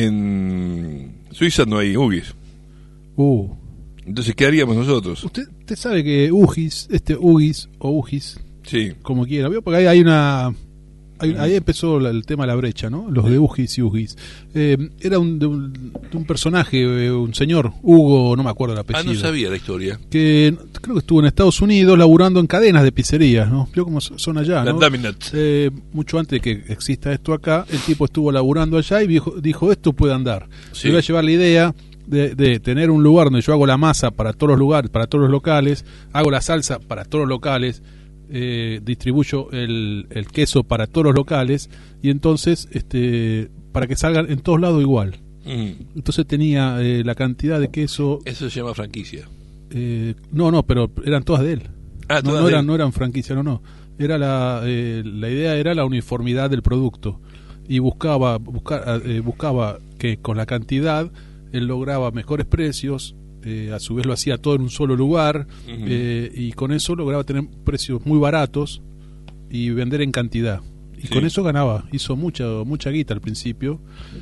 En Suiza no hay UGIs. Uh. Entonces, ¿qué haríamos nosotros? Usted, usted sabe que UGIS, este UGIS o UGIS, sí. como quiera, ¿vio? Porque ahí hay una... Hay, ahí empezó la, el tema de la brecha, ¿no? Los de UGIS y UGIS. Eh, era un, de, un, de un personaje, eh, un señor, Hugo, no me acuerdo el apellido. Ah, no sabía la historia. Que creo que estuvo en Estados Unidos laburando en cadenas de pizzerías, ¿no? Vio cómo son allá, ¿no? Eh, mucho antes de que exista esto acá, el tipo estuvo laburando allá y dijo, dijo esto puede andar. Sí. Le voy a llevar la idea de, de tener un lugar donde yo hago la masa para todos los lugares, para todos los locales, hago la salsa para todos los locales, Eh, distribuyo el, el queso para todos los locales y entonces este para que salgan en todos lados igual. Mm. Entonces tenía eh, la cantidad de queso. Eso se llama franquicia. Eh, no, no, pero eran todas de él. Ah, no, todas no de eran, él. no eran franquicia, no, no. Era la eh, la idea era la uniformidad del producto y buscaba busca, eh, buscaba que con la cantidad él lograba mejores precios. Eh, a su vez lo hacía todo en un solo lugar. Uh-huh. eh, y con eso lograba tener precios muy baratos y vender en cantidad y sí. Con eso ganaba, hizo mucha mucha guita al principio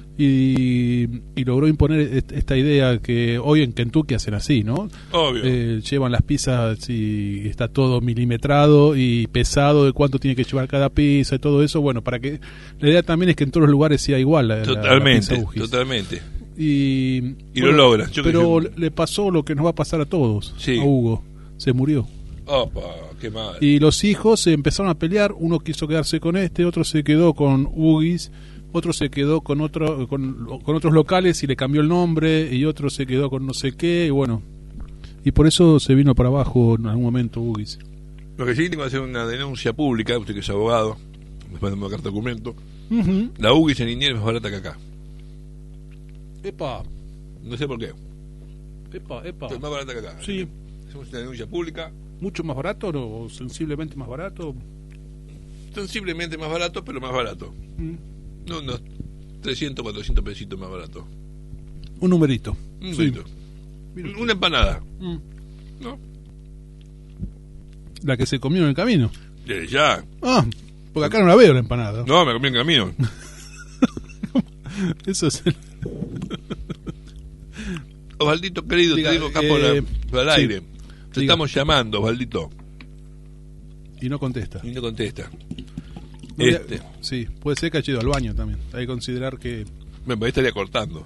y, y logró imponer est- esta idea que hoy en Kentucky hacen así, ¿no? Obvio. Eh, llevan las pizzas y está todo milimetrado y pesado de cuánto tiene que llevar cada pizza y todo eso, bueno, para que la idea también es que en todos los lugares sea igual la, totalmente, la, la pizza totalmente. Y, y bueno, lo logra. Yo pero yo... le pasó lo que nos va a pasar a todos. Sí. A Hugo. Se murió. Opa, qué mal. Y los hijos se empezaron a pelear. Uno quiso quedarse con este, otro se quedó con Huggies, otro se quedó con otro con, con otros locales y le cambió el nombre, y otro se quedó con no sé qué, y bueno. Y por eso se vino para abajo en algún momento Huggies. Lo que sí tengo que hacer una denuncia pública, usted que es abogado, después de una carta de documento. Uh-huh. La Huggies en Liniers es más barata que acá. Epa. No sé por qué. Epa, epa. Es más barata que acá. Sí. Hacemos una denuncia pública. ¿Mucho más barato o sensiblemente más barato? Sensiblemente más barato, pero más barato. Mm. No, unos trescientos, cuatrocientos pesitos más barato. Un numerito. Un numerito. Sí. Una empanada. Mm. ¿No? La que se comió en el camino. Desde ya. Ah, porque acá no la veo la empanada. No, me comí en el camino. Eso es el... Osvaldito querido, Diga, te digo acá eh, por, la, por el sí. aire. Te Diga. estamos llamando, Osvaldito. Y no contesta. Y no contesta. No, este. ya, sí, puede ser que haya ido al baño también. Hay que considerar que... Me estaría cortando.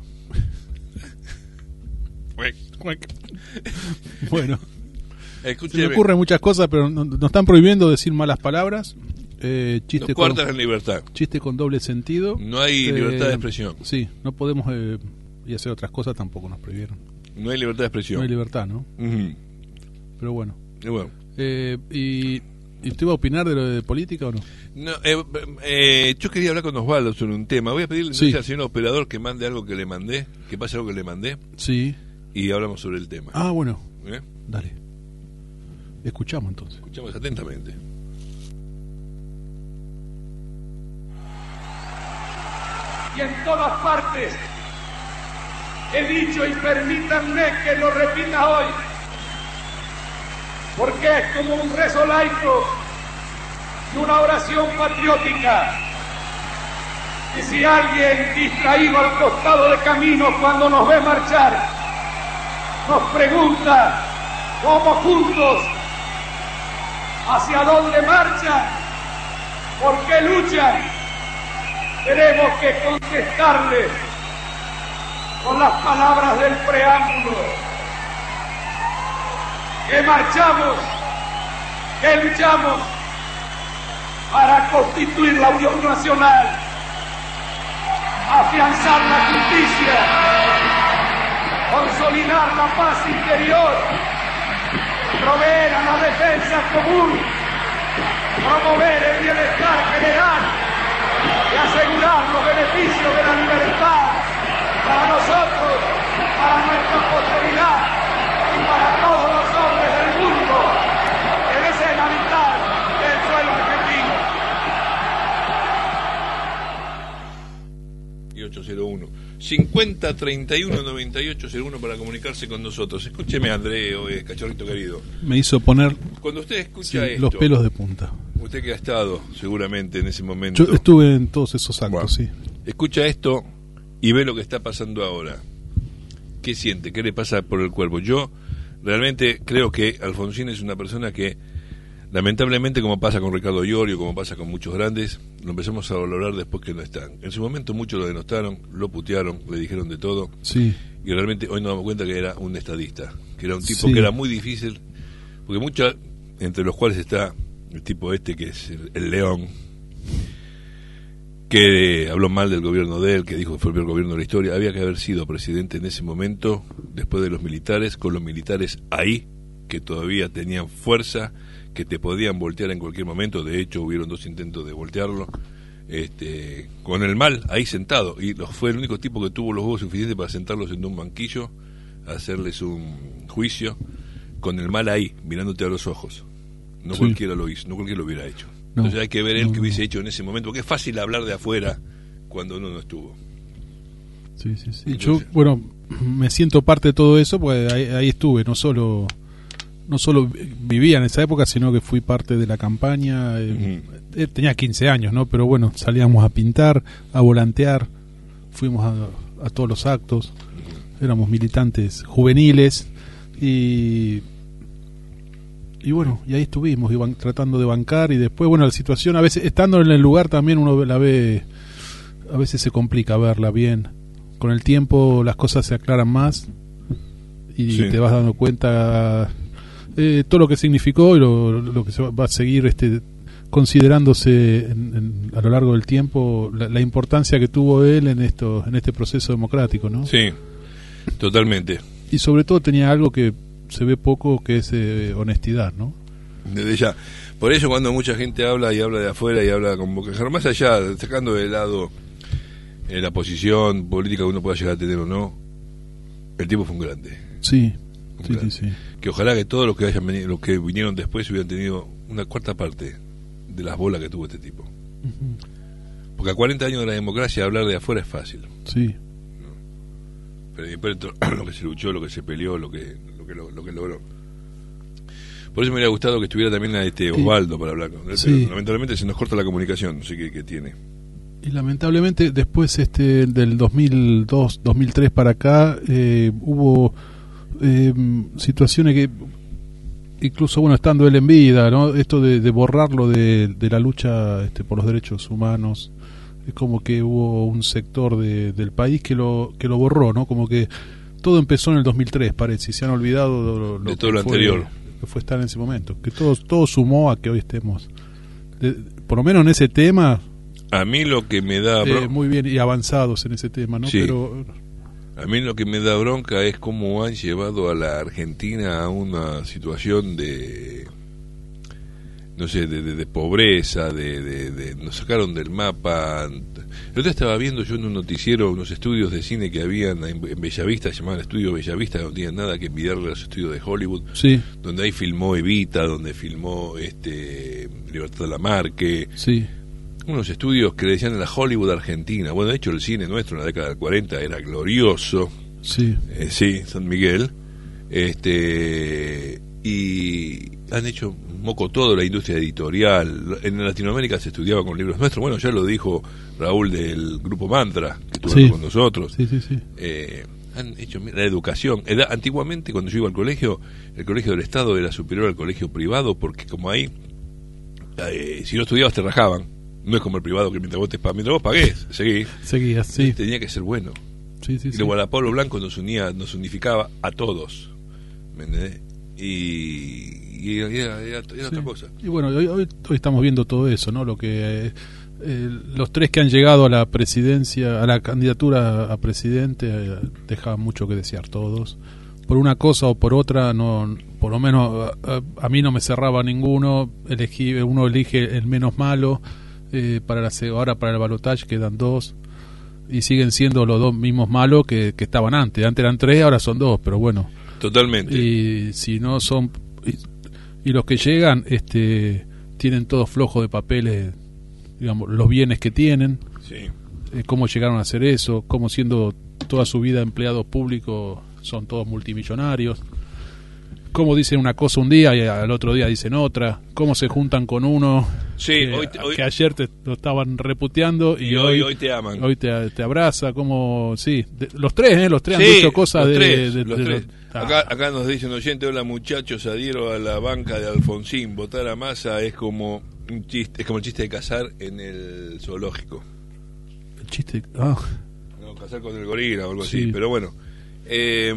Bueno. Escúcheme. Se me ocurren muchas cosas, pero nos no están prohibiendo decir malas palabras. Eh, chiste Nos con, cortan la libertad. Chiste con doble sentido. No hay eh, libertad de expresión. Sí, no podemos... Eh, y hacer otras cosas tampoco nos prohibieron. No hay libertad de expresión. No hay libertad, ¿no? Uh-huh. Pero bueno. Y bueno. Eh, y, ¿Y usted va a opinar de lo de política o no? No, eh, eh, yo quería hablar con Osvaldo sobre un tema. Voy a pedirle sí. al señor operador que mande algo que le mandé, que pase algo que le mandé. Sí. Y hablamos sobre el tema. Ah, bueno. ¿Eh? Dale. Escuchamos entonces. Escuchamos atentamente. Y en todas partes he dicho, y permítanme que lo repita hoy, porque es como un rezo laico y una oración patriótica. Y si alguien distraído al costado de camino cuando nos ve marchar nos pregunta cómo juntos hacia dónde marchan, por qué luchan, tenemos que contestarles con las palabras del preámbulo. Que marchamos, que luchamos para constituir la unión nacional, afianzar la justicia, consolidar la paz interior, proveer a la defensa común, promover el bienestar general y asegurar los beneficios de la libertad para nosotros, para nuestra posteridad y para todos los hombres del mundo que deseen habitar el suelo argentino. Y ocho cero uno cincuenta treinta y uno noventa y ocho cero uno para comunicarse con nosotros. Escúcheme, André, o eh, cachorrito querido. Me hizo poner Cuando usted escucha sí, esto, los pelos de punta. Usted que ha estado seguramente en ese momento. Yo estuve en todos esos actos, Bueno, sí. Escucha esto y ve lo que está pasando ahora. ¿Qué siente? ¿Qué le pasa por el cuerpo? Yo realmente creo que Alfonsín es una persona que, lamentablemente, como pasa con Ricardo Iorio, como pasa con muchos grandes, lo empezamos a valorar después que no están. En su momento muchos lo denostaron, lo putearon, le dijeron de todo. Sí. Y realmente hoy nos damos cuenta que era un estadista, que era un tipo Sí. que era muy difícil, porque muchos, entre los cuales está el tipo este que es el, el León, que habló mal del gobierno de él, que dijo que fue el peor gobierno de la historia. Había que haber sido presidente en ese momento, después de los militares, con los militares ahí, que todavía tenían fuerza, que te podían voltear en cualquier momento. De hecho, hubieron dos intentos de voltearlo, este, con el mal ahí sentado, y los, fue el único tipo que tuvo los huevos suficientes para sentarlos en un banquillo, hacerles un juicio, con el mal ahí, mirándote a los ojos. No Sí. cualquiera lo hizo, no cualquiera lo hubiera hecho. No, Entonces hay que ver él no, que hubiese no. hecho en ese momento, porque es fácil hablar de afuera cuando uno no estuvo. Sí, sí, sí. Entonces- Yo, bueno, me siento parte de todo eso, pues ahí, ahí estuve, no solo no solo vivía en esa época, sino que fui parte de la campaña. eh, eh, tenía quince años, ¿no? Pero bueno, salíamos a pintar, a volantear, fuimos a, a todos los actos, éramos militantes juveniles y y bueno, y ahí estuvimos y ban- tratando de bancar, y después, bueno, la situación a veces, estando en el lugar también uno la ve, a veces se complica verla bien. Con el tiempo las cosas se aclaran más y Sí. te vas dando cuenta eh, todo lo que significó y lo, lo que se va, va a seguir este considerándose en, en, a lo largo del tiempo, la, la importancia que tuvo él en esto, en este proceso democrático, ¿no? Sí, totalmente. Y sobre todo tenía algo que se ve poco, que es eh, honestidad, ¿no? Desde ya. Por eso cuando mucha gente habla y habla de afuera y habla con boca cerrada, más allá, sacando de lado eh, la posición política que uno pueda llegar a tener o no, el tipo fue un grande. Sí, Un sí, grande. sí, sí. Que ojalá que todos los que hayan venido, los que vinieron después hubieran tenido una cuarta parte de las bolas que tuvo este tipo. Ujú. Porque a cuarenta años de la democracia hablar de afuera es fácil. Sí, Pero después to- lo que se luchó, lo que se peleó, lo que lo que, lo, lo que logró. Por eso me hubiera gustado que estuviera también a este Osvaldo para hablar con él, Sí. pero lamentablemente se nos corta la comunicación, no sé qué, qué tiene. y lamentablemente después este del dos mil dos, dos mil tres para acá eh, hubo eh, situaciones que incluso, bueno, estando él en vida, ¿no? Esto de, de borrarlo de, de la lucha este, por los derechos humanos, es como que hubo un sector de, del país que lo que lo borró, ¿no? Como que todo empezó en el dos mil tres, parece, y se han olvidado lo, lo De todo que lo fue, anterior. que fue estar en ese momento, que todo, todo sumó a que hoy estemos, de- por lo menos en ese tema, A mí lo que me da eh, bronca, muy bien y avanzados en ese tema, ¿no? Sí. Pero a mí lo que me da bronca es cómo han llevado a la Argentina a una situación de, no sé, de, de, de pobreza, de, de, de- nos sacaron del mapa. El otro día estaba viendo yo en un noticiero unos estudios de cine que habían en, en Bellavista, se llamaban Estudio Bellavista, que no tenían nada que envidiarle a los estudios de Hollywood, sí, donde ahí filmó Evita, donde filmó este Libertad Lamarque, sí, unos estudios que le decían a la Hollywood argentina. Bueno, de hecho el cine nuestro en la década del cuarenta era glorioso, sí, eh, sí, San Miguel, este y han hecho moco todo la industria editorial. En Latinoamérica se estudiaba con libros nuestros. Bueno, ya lo dijo Raúl del grupo Mantra, que estuvo Sí. con nosotros. sí, sí, sí. Eh, han hecho la educación. Era, antiguamente, cuando yo iba al colegio, el colegio del Estado era superior al colegio privado, porque como ahí eh, si no estudiabas te rajaban. No es como el privado que mientras vos, te, mientras vos pagués, seguís. Seguías, sí. Tenía que ser bueno. Sí, sí, y sí. el guardapolvo blanco nos unía, nos unificaba a todos. ¿Me entendés? Y, y era, era, era, era sí. otra cosa. Y bueno, hoy, hoy, hoy estamos viendo todo eso, ¿no? Lo que... Eh, Eh, los tres que han llegado a la presidencia, a la candidatura a presidente, eh, dejaban mucho que desear todos. Por una cosa o por otra, no, por lo menos a, a mí no me cerraba ninguno. Elegí, uno elige el menos malo. Eh, para la, ahora para el balotaje quedan dos y siguen siendo los dos mismos malos que, que estaban antes. Antes eran tres, ahora son dos, pero bueno. Totalmente. Y si no son y, y los que llegan, este, tienen todos flojos de papeles. Digamos, los bienes que tienen, sí. eh, cómo llegaron a hacer eso, cómo siendo toda su vida empleados públicos son todos multimillonarios, cómo dicen una cosa un día y al otro día dicen otra, cómo se juntan con uno sí, que, hoy te, hoy... que ayer te lo estaban reputeando y, y hoy, hoy, hoy te aman, hoy te, te abraza, como sí, de, los tres, ¿eh? los tres sí, han dicho cosas de, tres, de, los de, tres. de ah. acá, acá nos dicen oyente, hola muchachos, adhiero a la banca de Alfonsín, votar a Massa es como un chiste, es como el chiste de cazar en el zoológico. El chiste, ah. No, cazar con el gorila o algo sí. así, pero bueno. Eh,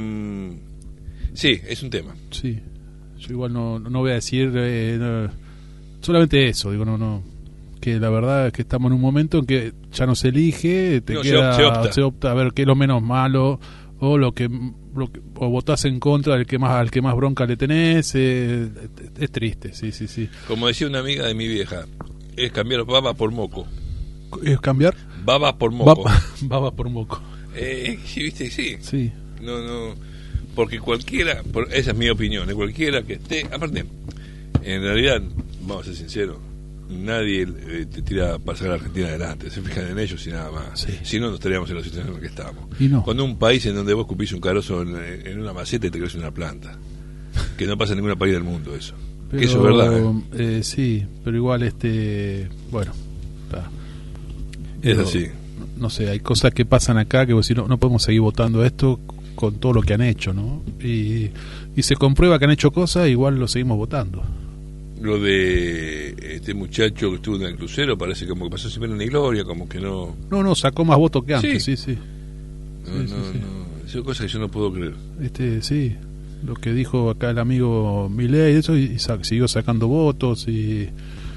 sí, es un tema. Sí, yo igual no, no voy a decir eh, no, solamente eso, digo, no, no, que la verdad es que estamos en un momento en que ya no se elige, te no, queda, se, opta. se opta a ver qué es lo menos malo o lo que, lo que o votás en contra del que más al que más bronca le tenés, eh, es, es triste, sí, sí, sí. Como decía una amiga de mi vieja, es cambiar baba por moco. ¿Es cambiar? Baba por moco. Baba, baba por moco. Eh, sí, viste, sí. Sí. No, no, porque cualquiera, por, esa es mi opinión, cualquiera que esté, aparte, en realidad, vamos a ser sinceros, nadie eh, te tira para sacar a Argentina adelante, se fijan en ellos y nada más. Sí. Si no, no estaríamos en la situación en la que estamos. Y no. Cuando un país en donde vos escupís un carozo en, en una maceta y te crece una planta, que no pasa en ninguna país del mundo eso. Pero, que eso es verdad. ¿eh? Eh, sí, pero igual, este, bueno, está. Es así. No, no sé, hay cosas que pasan acá que vos decís, no, no podemos seguir votando esto con todo lo que han hecho, ¿no? Y, y se comprueba que han hecho cosas, igual lo seguimos votando. Lo de este muchacho que estuvo en el crucero parece como que pasó sin pena ni gloria, como que no... No, no, sacó más votos que antes, sí, sí. sí. No, sí, no, sí, sí. no, son cosas que yo no puedo creer. Este, sí, lo que dijo acá el amigo Milei, eso, y, y sa- siguió sacando votos, y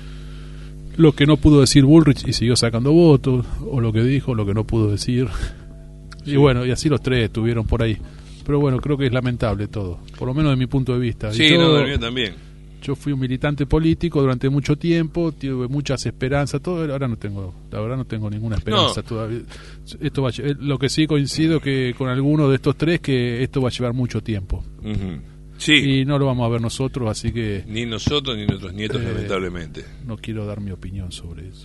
lo que no pudo decir Bullrich y siguió sacando votos, o lo que dijo, lo que no pudo decir. Sí. Y bueno, y así los tres estuvieron por ahí. Pero bueno, creo que es lamentable todo, por lo menos de mi punto de vista. Sí, yo, no, del mío también. Yo fui un militante político durante mucho tiempo, tuve muchas esperanzas, todo, ahora no tengo, la verdad no tengo ninguna esperanza no. todavía. Esto va a, lo que sí coincido que con alguno de estos tres que esto va a llevar mucho tiempo. Uh-huh. Sí. Y no lo vamos a ver nosotros, así que ni nosotros ni nuestros nietos, eh, lamentablemente. No quiero dar mi opinión sobre eso.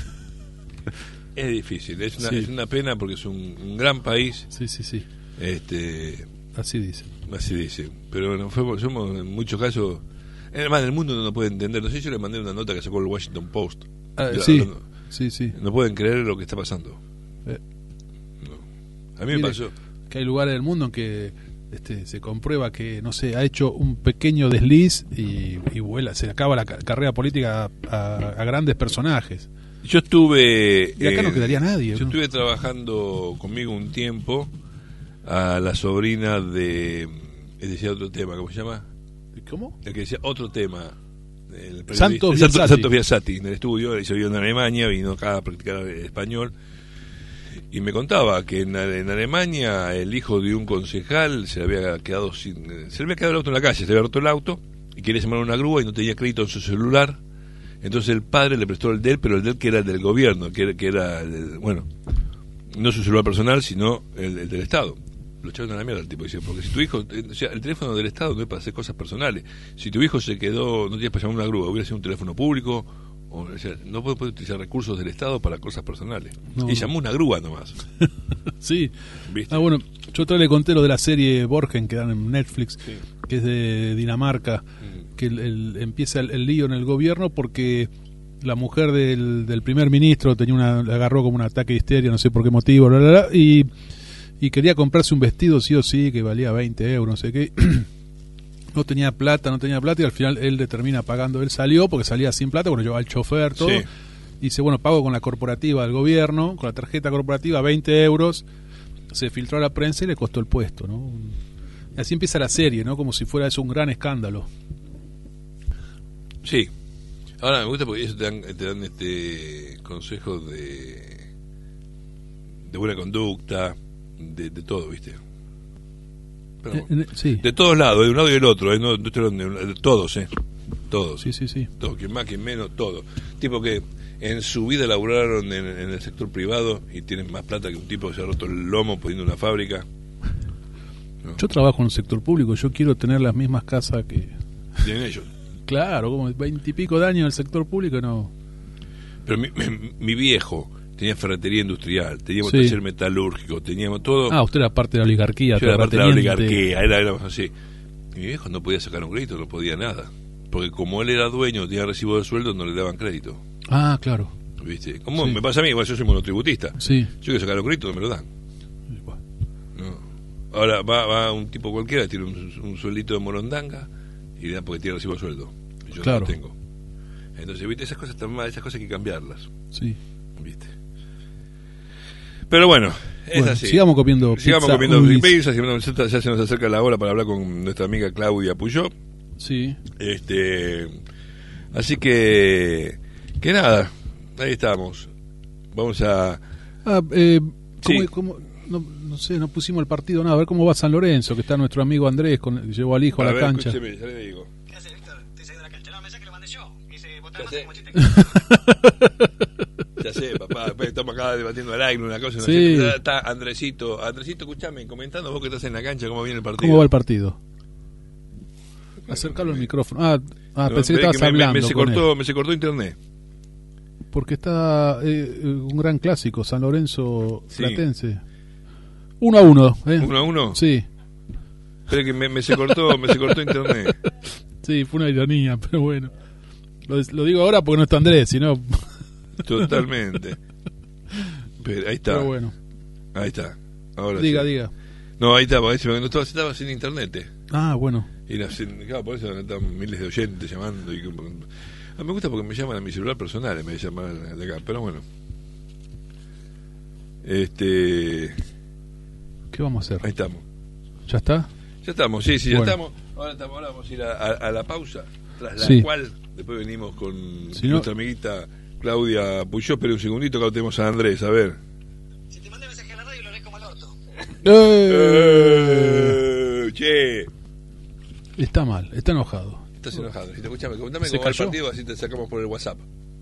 Es difícil, es una, sí. es una pena porque es un, un gran país. Sí, sí, sí. Este, así dicen. Así dicen. Pero bueno, fuimos, somos en muchos casos. Además, el mundo no nos puede entender. No sé, yo le mandé una nota que sacó el Washington Post. Ah, la, sí, no, sí, sí. No pueden creer lo que está pasando. Eh. No. A mí Mire, me pasó. Que hay lugares del mundo en que este, se comprueba que, no sé, ha hecho un pequeño desliz y, y vuela, se acaba la ca- carrera política a, a, a grandes personajes. Yo estuve... Y acá eh, no quedaría nadie. Yo ¿no? estuve trabajando conmigo un tiempo a la sobrina de... Es decir, otro tema, ¿cómo se llama? ¿Cómo? El que decía otro tema. El Santos Biasati. Santos Biasati, en el estudio, él se vio en Alemania, vino acá a practicar español. Y me contaba que en, en Alemania el hijo de un concejal se le había quedado sin, se le había quedado el auto en la calle, se le había roto el auto y quería llamar a una grúa y no tenía crédito en su celular. Entonces el padre le prestó el de él, pero el de él que era el del gobierno, que era, que era el, bueno, no su celular personal, sino el, el del Estado. Lo echaron a la mierda el tipo, dice, porque si tu hijo, o sea, el teléfono del Estado no es para hacer cosas personales. Si tu hijo se quedó, no tienes para llamar a una grúa, hubiera sido un teléfono público, o, o sea, no puede, puede utilizar recursos del Estado para cosas personales. No. Y llamó una grúa nomás. Sí. ¿Viste? Ah, bueno, yo otra vez le conté lo de la serie Borgen que dan en Netflix, sí. que es de Dinamarca, mm. que el, el, empieza el, el lío en el gobierno porque la mujer del, del primer ministro tenía una, le agarró como un ataque de histeria, no sé por qué motivo, bla, bla, bla, y, y quería comprarse un vestido sí o sí que valía veinte euros, no sé qué. no tenía plata, no tenía plata, y al final él le termina pagando. Él salió porque salía sin plata, porque llevaba el chofer, todo. Sí. Y dice, bueno, pago con la corporativa del gobierno, con la tarjeta corporativa, veinte euros. Se filtró a la prensa y le costó el puesto, ¿no? Y así empieza la serie, ¿no? Como si fuera eso un gran escándalo. Sí. Ahora me gusta porque ellos te dan, te dan este consejos de de buena conducta, de, de todo, ¿viste? Pero, Eh, eh, sí. de todos lados, de un lado y del otro, ¿eh? No, no estoy hablando de, de todos, ¿eh? Todos. Sí, sí, sí. Todo, quien más, quien menos, todo. Tipo que en su vida laburaron en, en el sector privado y tienen más plata que un tipo que se ha roto el lomo poniendo una fábrica. ¿No? Yo trabajo en el sector público, yo quiero tener las mismas casas que... Tienen ellos. Claro, como veintipico de años en el sector público, no... Pero mi, mi, mi viejo tenía ferretería industrial, teníamos Sí. taller metalúrgico, teníamos todo. Ah, usted era parte de la oligarquía. Yo era parte de la terrateniente. oligarquía, era, éramos así. Y mi viejo no podía sacar un crédito, no podía nada. Porque como él era dueño, tenía recibo de sueldo, no le daban crédito. Ah, claro. ¿Viste? Como Sí. me pasa a mí, igual yo soy monotributista. Sí. Yo quiero sacar un crédito, no me lo dan. No. Ahora va, va un tipo cualquiera, tiene un, un sueldito de morondanga y le dan porque tiene recibo de sueldo. Y yo Claro. no lo tengo. Entonces, ¿viste? Esas cosas están mal, esas cosas hay que cambiarlas. Sí. ¿Viste? Pero bueno, es Bueno, así. sigamos comiendo Sigamos pizza comiendo Unis. pizza, ya se nos acerca la hora para hablar con nuestra amiga Claudia Puyó. Sí. Este, así que, que nada, ahí estamos. Vamos a... Ah, eh, ¿cómo, Sí. cómo- no, no sé, no pusimos el partido, nada. A ver cómo va San Lorenzo, que está nuestro amigo Andrés, con, que llevó al hijo a, la ver, cancha. escúcheme, ya le digo. ¿Qué hace, Víctor? Estoy saliendo de la cancha. No, mensaje que lo mandé yo. Dice, vos Ya sé. como chiste. Ya sé, papá, después estamos acá debatiendo al aire una cosa. Una Sí. cosa. Está Andresito, Andresito, escúchame, comentando vos que estás en la cancha, cómo viene el partido. ¿Cómo va el partido? Acercarlo al micrófono. Ah, ah No, pensé que ve estabas me, me- hablando me se con cortó, él. me se cortó internet. Porque está eh, un gran clásico, San Lorenzo Sí. Platense. Uno a uno. ¿eh? ¿Uno a uno? Sí, Pero que me, me se cortó, me se cortó internet. sí, fue una ironía, pero bueno. Lo, lo digo ahora porque no está Andrés, sino... Totalmente. Pero ahí está. Pero bueno, Ahí está. Ahora diga, sí. diga. No, ahí está, porque se me estaba, estaba sin internet. eh. Ah, bueno. Y la, sin- claro, por eso están miles de oyentes llamando. Y, a mí me gusta porque me llaman a mi celular personal en vez de llamar de acá. Pero bueno. Este. ¿Qué vamos a hacer? Ahí estamos. ¿Ya está? Ya estamos, sí, sí, ya Bueno. estamos. Ahora, estamos. ahora vamos a ir a, a- a la pausa. Tras la Sí. cual después venimos con Si no- nuestra amiguita Claudia Puyó. Espera un segundito que ahora tenemos a Andrés. A ver. Si te mandé mensaje a la radio, lo lees como el orto. ¡Eh! Eh, che. Está mal, está enojado. Estás enojado. Si te escuchame, contame ¿Se cómo va el cayó? partido, así te sacamos por el WhatsApp.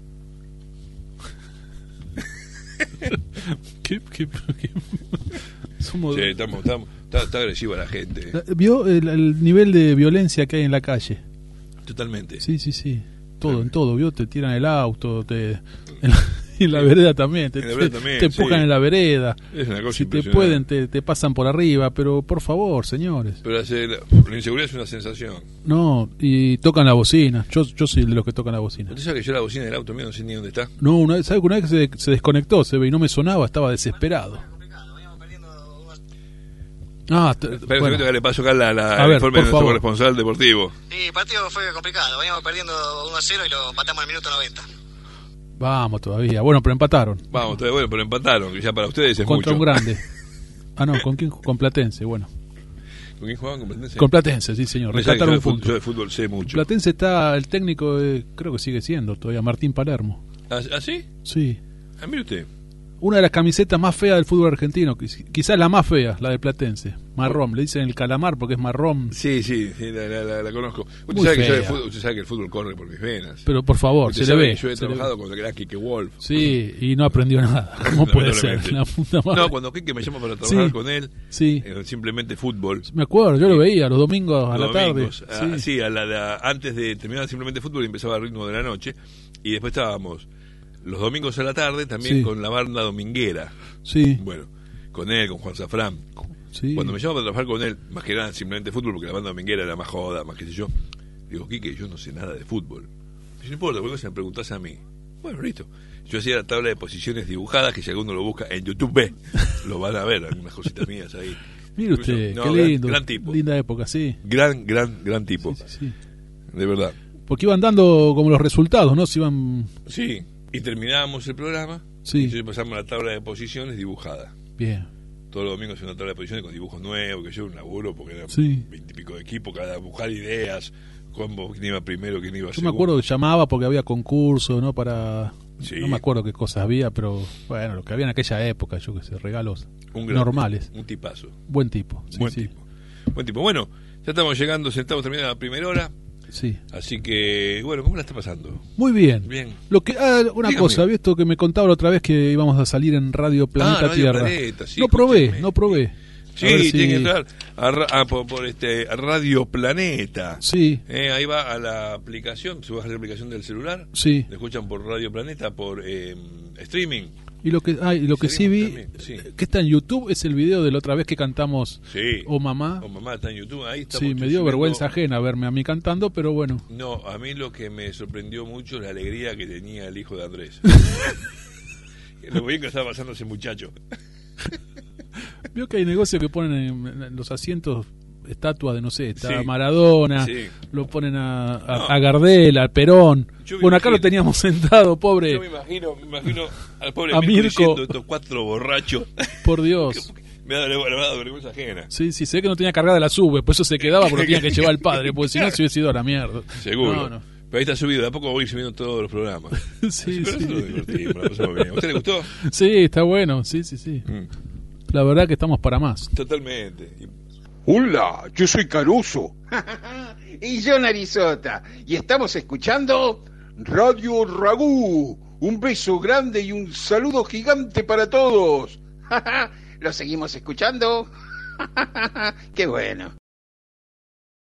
¿Qué, qué, qué? Somos... Sí, estamos, estamos, está, está agresiva la gente. ¿Vio el, el nivel de violencia que hay en la calle? Totalmente. Sí, sí, sí. Todo, en todo, ¿vio? Te tiran el auto, te... En la, en la vereda también. Te, En la vereda te- también, te empujan sí. en la vereda. Es una cosa Si te impresionante. pueden, te, te pasan por arriba, pero por favor, señores. Pero hace- la, la inseguridad es una sensación. No, y tocan la bocina. Yo, yo soy de los que tocan la bocina. ¿Usted sabe que yo la bocina del auto mío no sé ni dónde está? No, una vez, ¿sabe que una vez se, se desconectó, se ve y no me sonaba, estaba desesperado. Ah, t- Espera un bueno. segundito que le paso acá la, la, A el ver, informe de por nuestro favor. corresponsal deportivo. Sí, el partido fue complicado. Veníamos perdiendo uno a cero y lo empatamos al minuto noventa. Vamos todavía. Bueno, pero empataron. Vamos, todavía bueno, pero empataron, que ya para ustedes es Contra mucho. un grande. Ah, no, ¿con quién? Con Platense, bueno. ¿Con quién jugaban? ¿Con Platense? Con Platense, sí, señor. Me sabe que yo Rescataron de un fútbol, punto. yo de fútbol sé mucho. Platense está, el técnico, eh, creo que sigue siendo todavía, Martín Palermo. ¿Ah, ¿ah, sí? Sí. Ah, mire usted. Una de las camisetas más feas del fútbol argentino, quiz- quizás la más fea, la de Platense. Marrón, le dicen el calamar porque es marrón. Sí, sí, sí, la, la, la- la conozco. Usted Muy sabe, que yo de fea. fútbol, usted sabe que el fútbol corre por mis venas. Pero por favor, Usted se le sabe ve. que yo he se le ve. trabajado con el gran Kike Wolf. Sí, y no aprendió nada. ¿Cómo puede ser? Lamentablemente. La puta madre. No, cuando Kike me llama para trabajar Sí. con él, Sí, eh, simplemente fútbol. me acuerdo, yo lo veía los domingos a Los la domingos, tarde. ah, Sí. sí, a la, la- antes de terminar simplemente fútbol empezaba el ritmo de la noche y después estábamos los domingos a la tarde también Sí. con la banda dominguera. Sí, Bueno, con él, con Juan Safrán. sí. Cuando me llama para trabajar con él, más que nada simplemente fútbol, porque la banda dominguera era más joda, más que sé yo. Digo, Quique, yo no sé nada de fútbol. Dice, no importa, porque se me preguntás a mí. Bueno, listo. Yo hacía la tabla de posiciones dibujadas, que si alguno lo busca en YouTube, ve, lo van a ver, algunas cositas mías ahí. Mire usted, No, qué gran- lindo. gran tipo. Linda época, sí. Gran, gran, gran tipo. Sí, sí, sí. De verdad. Porque iban dando como los resultados, ¿no? Se iban... Sí, y terminábamos el programa. Sí. Y entonces pasamos a la tabla de posiciones dibujada. Bien. Todos los domingos una tabla de posiciones con dibujos nuevos, que yo un laburo, porque eran Sí. veintipico de equipos, cada buscar ideas, cómo, quién iba primero, quién iba Yo segundo. me acuerdo que llamaba porque había concurso, ¿no? Para... Sí. No me acuerdo qué cosas había, pero bueno, lo que había en aquella época, yo qué sé, regalos Un gran normales. tipo, un tipazo. Buen tipo. Sí, Buen sí. tipo. Buen tipo. Bueno, ya estamos llegando, estamos terminando la primera hora. Sí. Así que, bueno, ¿cómo la está pasando? Muy bien. Bien. Lo que ah, una Dígame. cosa, ¿visto que me contaba la otra vez que íbamos a salir en Radio Planeta Ah, Radio Tierra? Planeta, sí, no probé, escúcheme. no probé. Sí, A ver si- tiene que entrar a, ra- a- por, por este a Radio Planeta. Sí, Eh, ahí va a la aplicación, se baja la aplicación del celular. sí. Le escuchan por Radio Planeta, por eh, streaming. Y lo que, ah, y lo que sí vi, Seguimos también, sí. que está en YouTube, es el video de la otra vez que cantamos Sí. Oh Mamá. O mamá está en YouTube, ahí estamos. Sí, me dio subiendo- vergüenza ajena verme a mí cantando, pero bueno. No, a mí lo que me sorprendió mucho es la alegría que tenía el hijo de Andrés. Lo bien que estaba pasando ese muchacho. Vio que hay negocios que ponen en, en los asientos estatuas de, no sé, está Sí. Maradona, Sí. lo ponen a, a, No. a Gardel, al Perón. Yo me Bueno, acá imagino. lo teníamos sentado, pobre. Yo me imagino, me imagino al pobre A Mirko Mirko. diciendo estos cuatro borrachos. Por Dios. Me ha dado, me ha dado vergüenza ajena. Sí, sí, sé que no tenía cargada la sube, por eso se quedaba, porque lo tenía que llevar al padre, porque si no se hubiese ido a la mierda. Seguro. No, no. Pero ahí está subido, de a poco voy subiendo todos los programas. Sí, Pero sí. eso lo divertimos, la pasamos bien. ¿A usted le gustó? Sí, está bueno, sí, sí, sí. Mm, La verdad que estamos para más. totalmente. Y- Hola, yo soy Caruso. Y yo Narizota. Y estamos escuchando Radio Ragú. Un beso grande y un saludo gigante para todos. Lo seguimos escuchando. Qué bueno.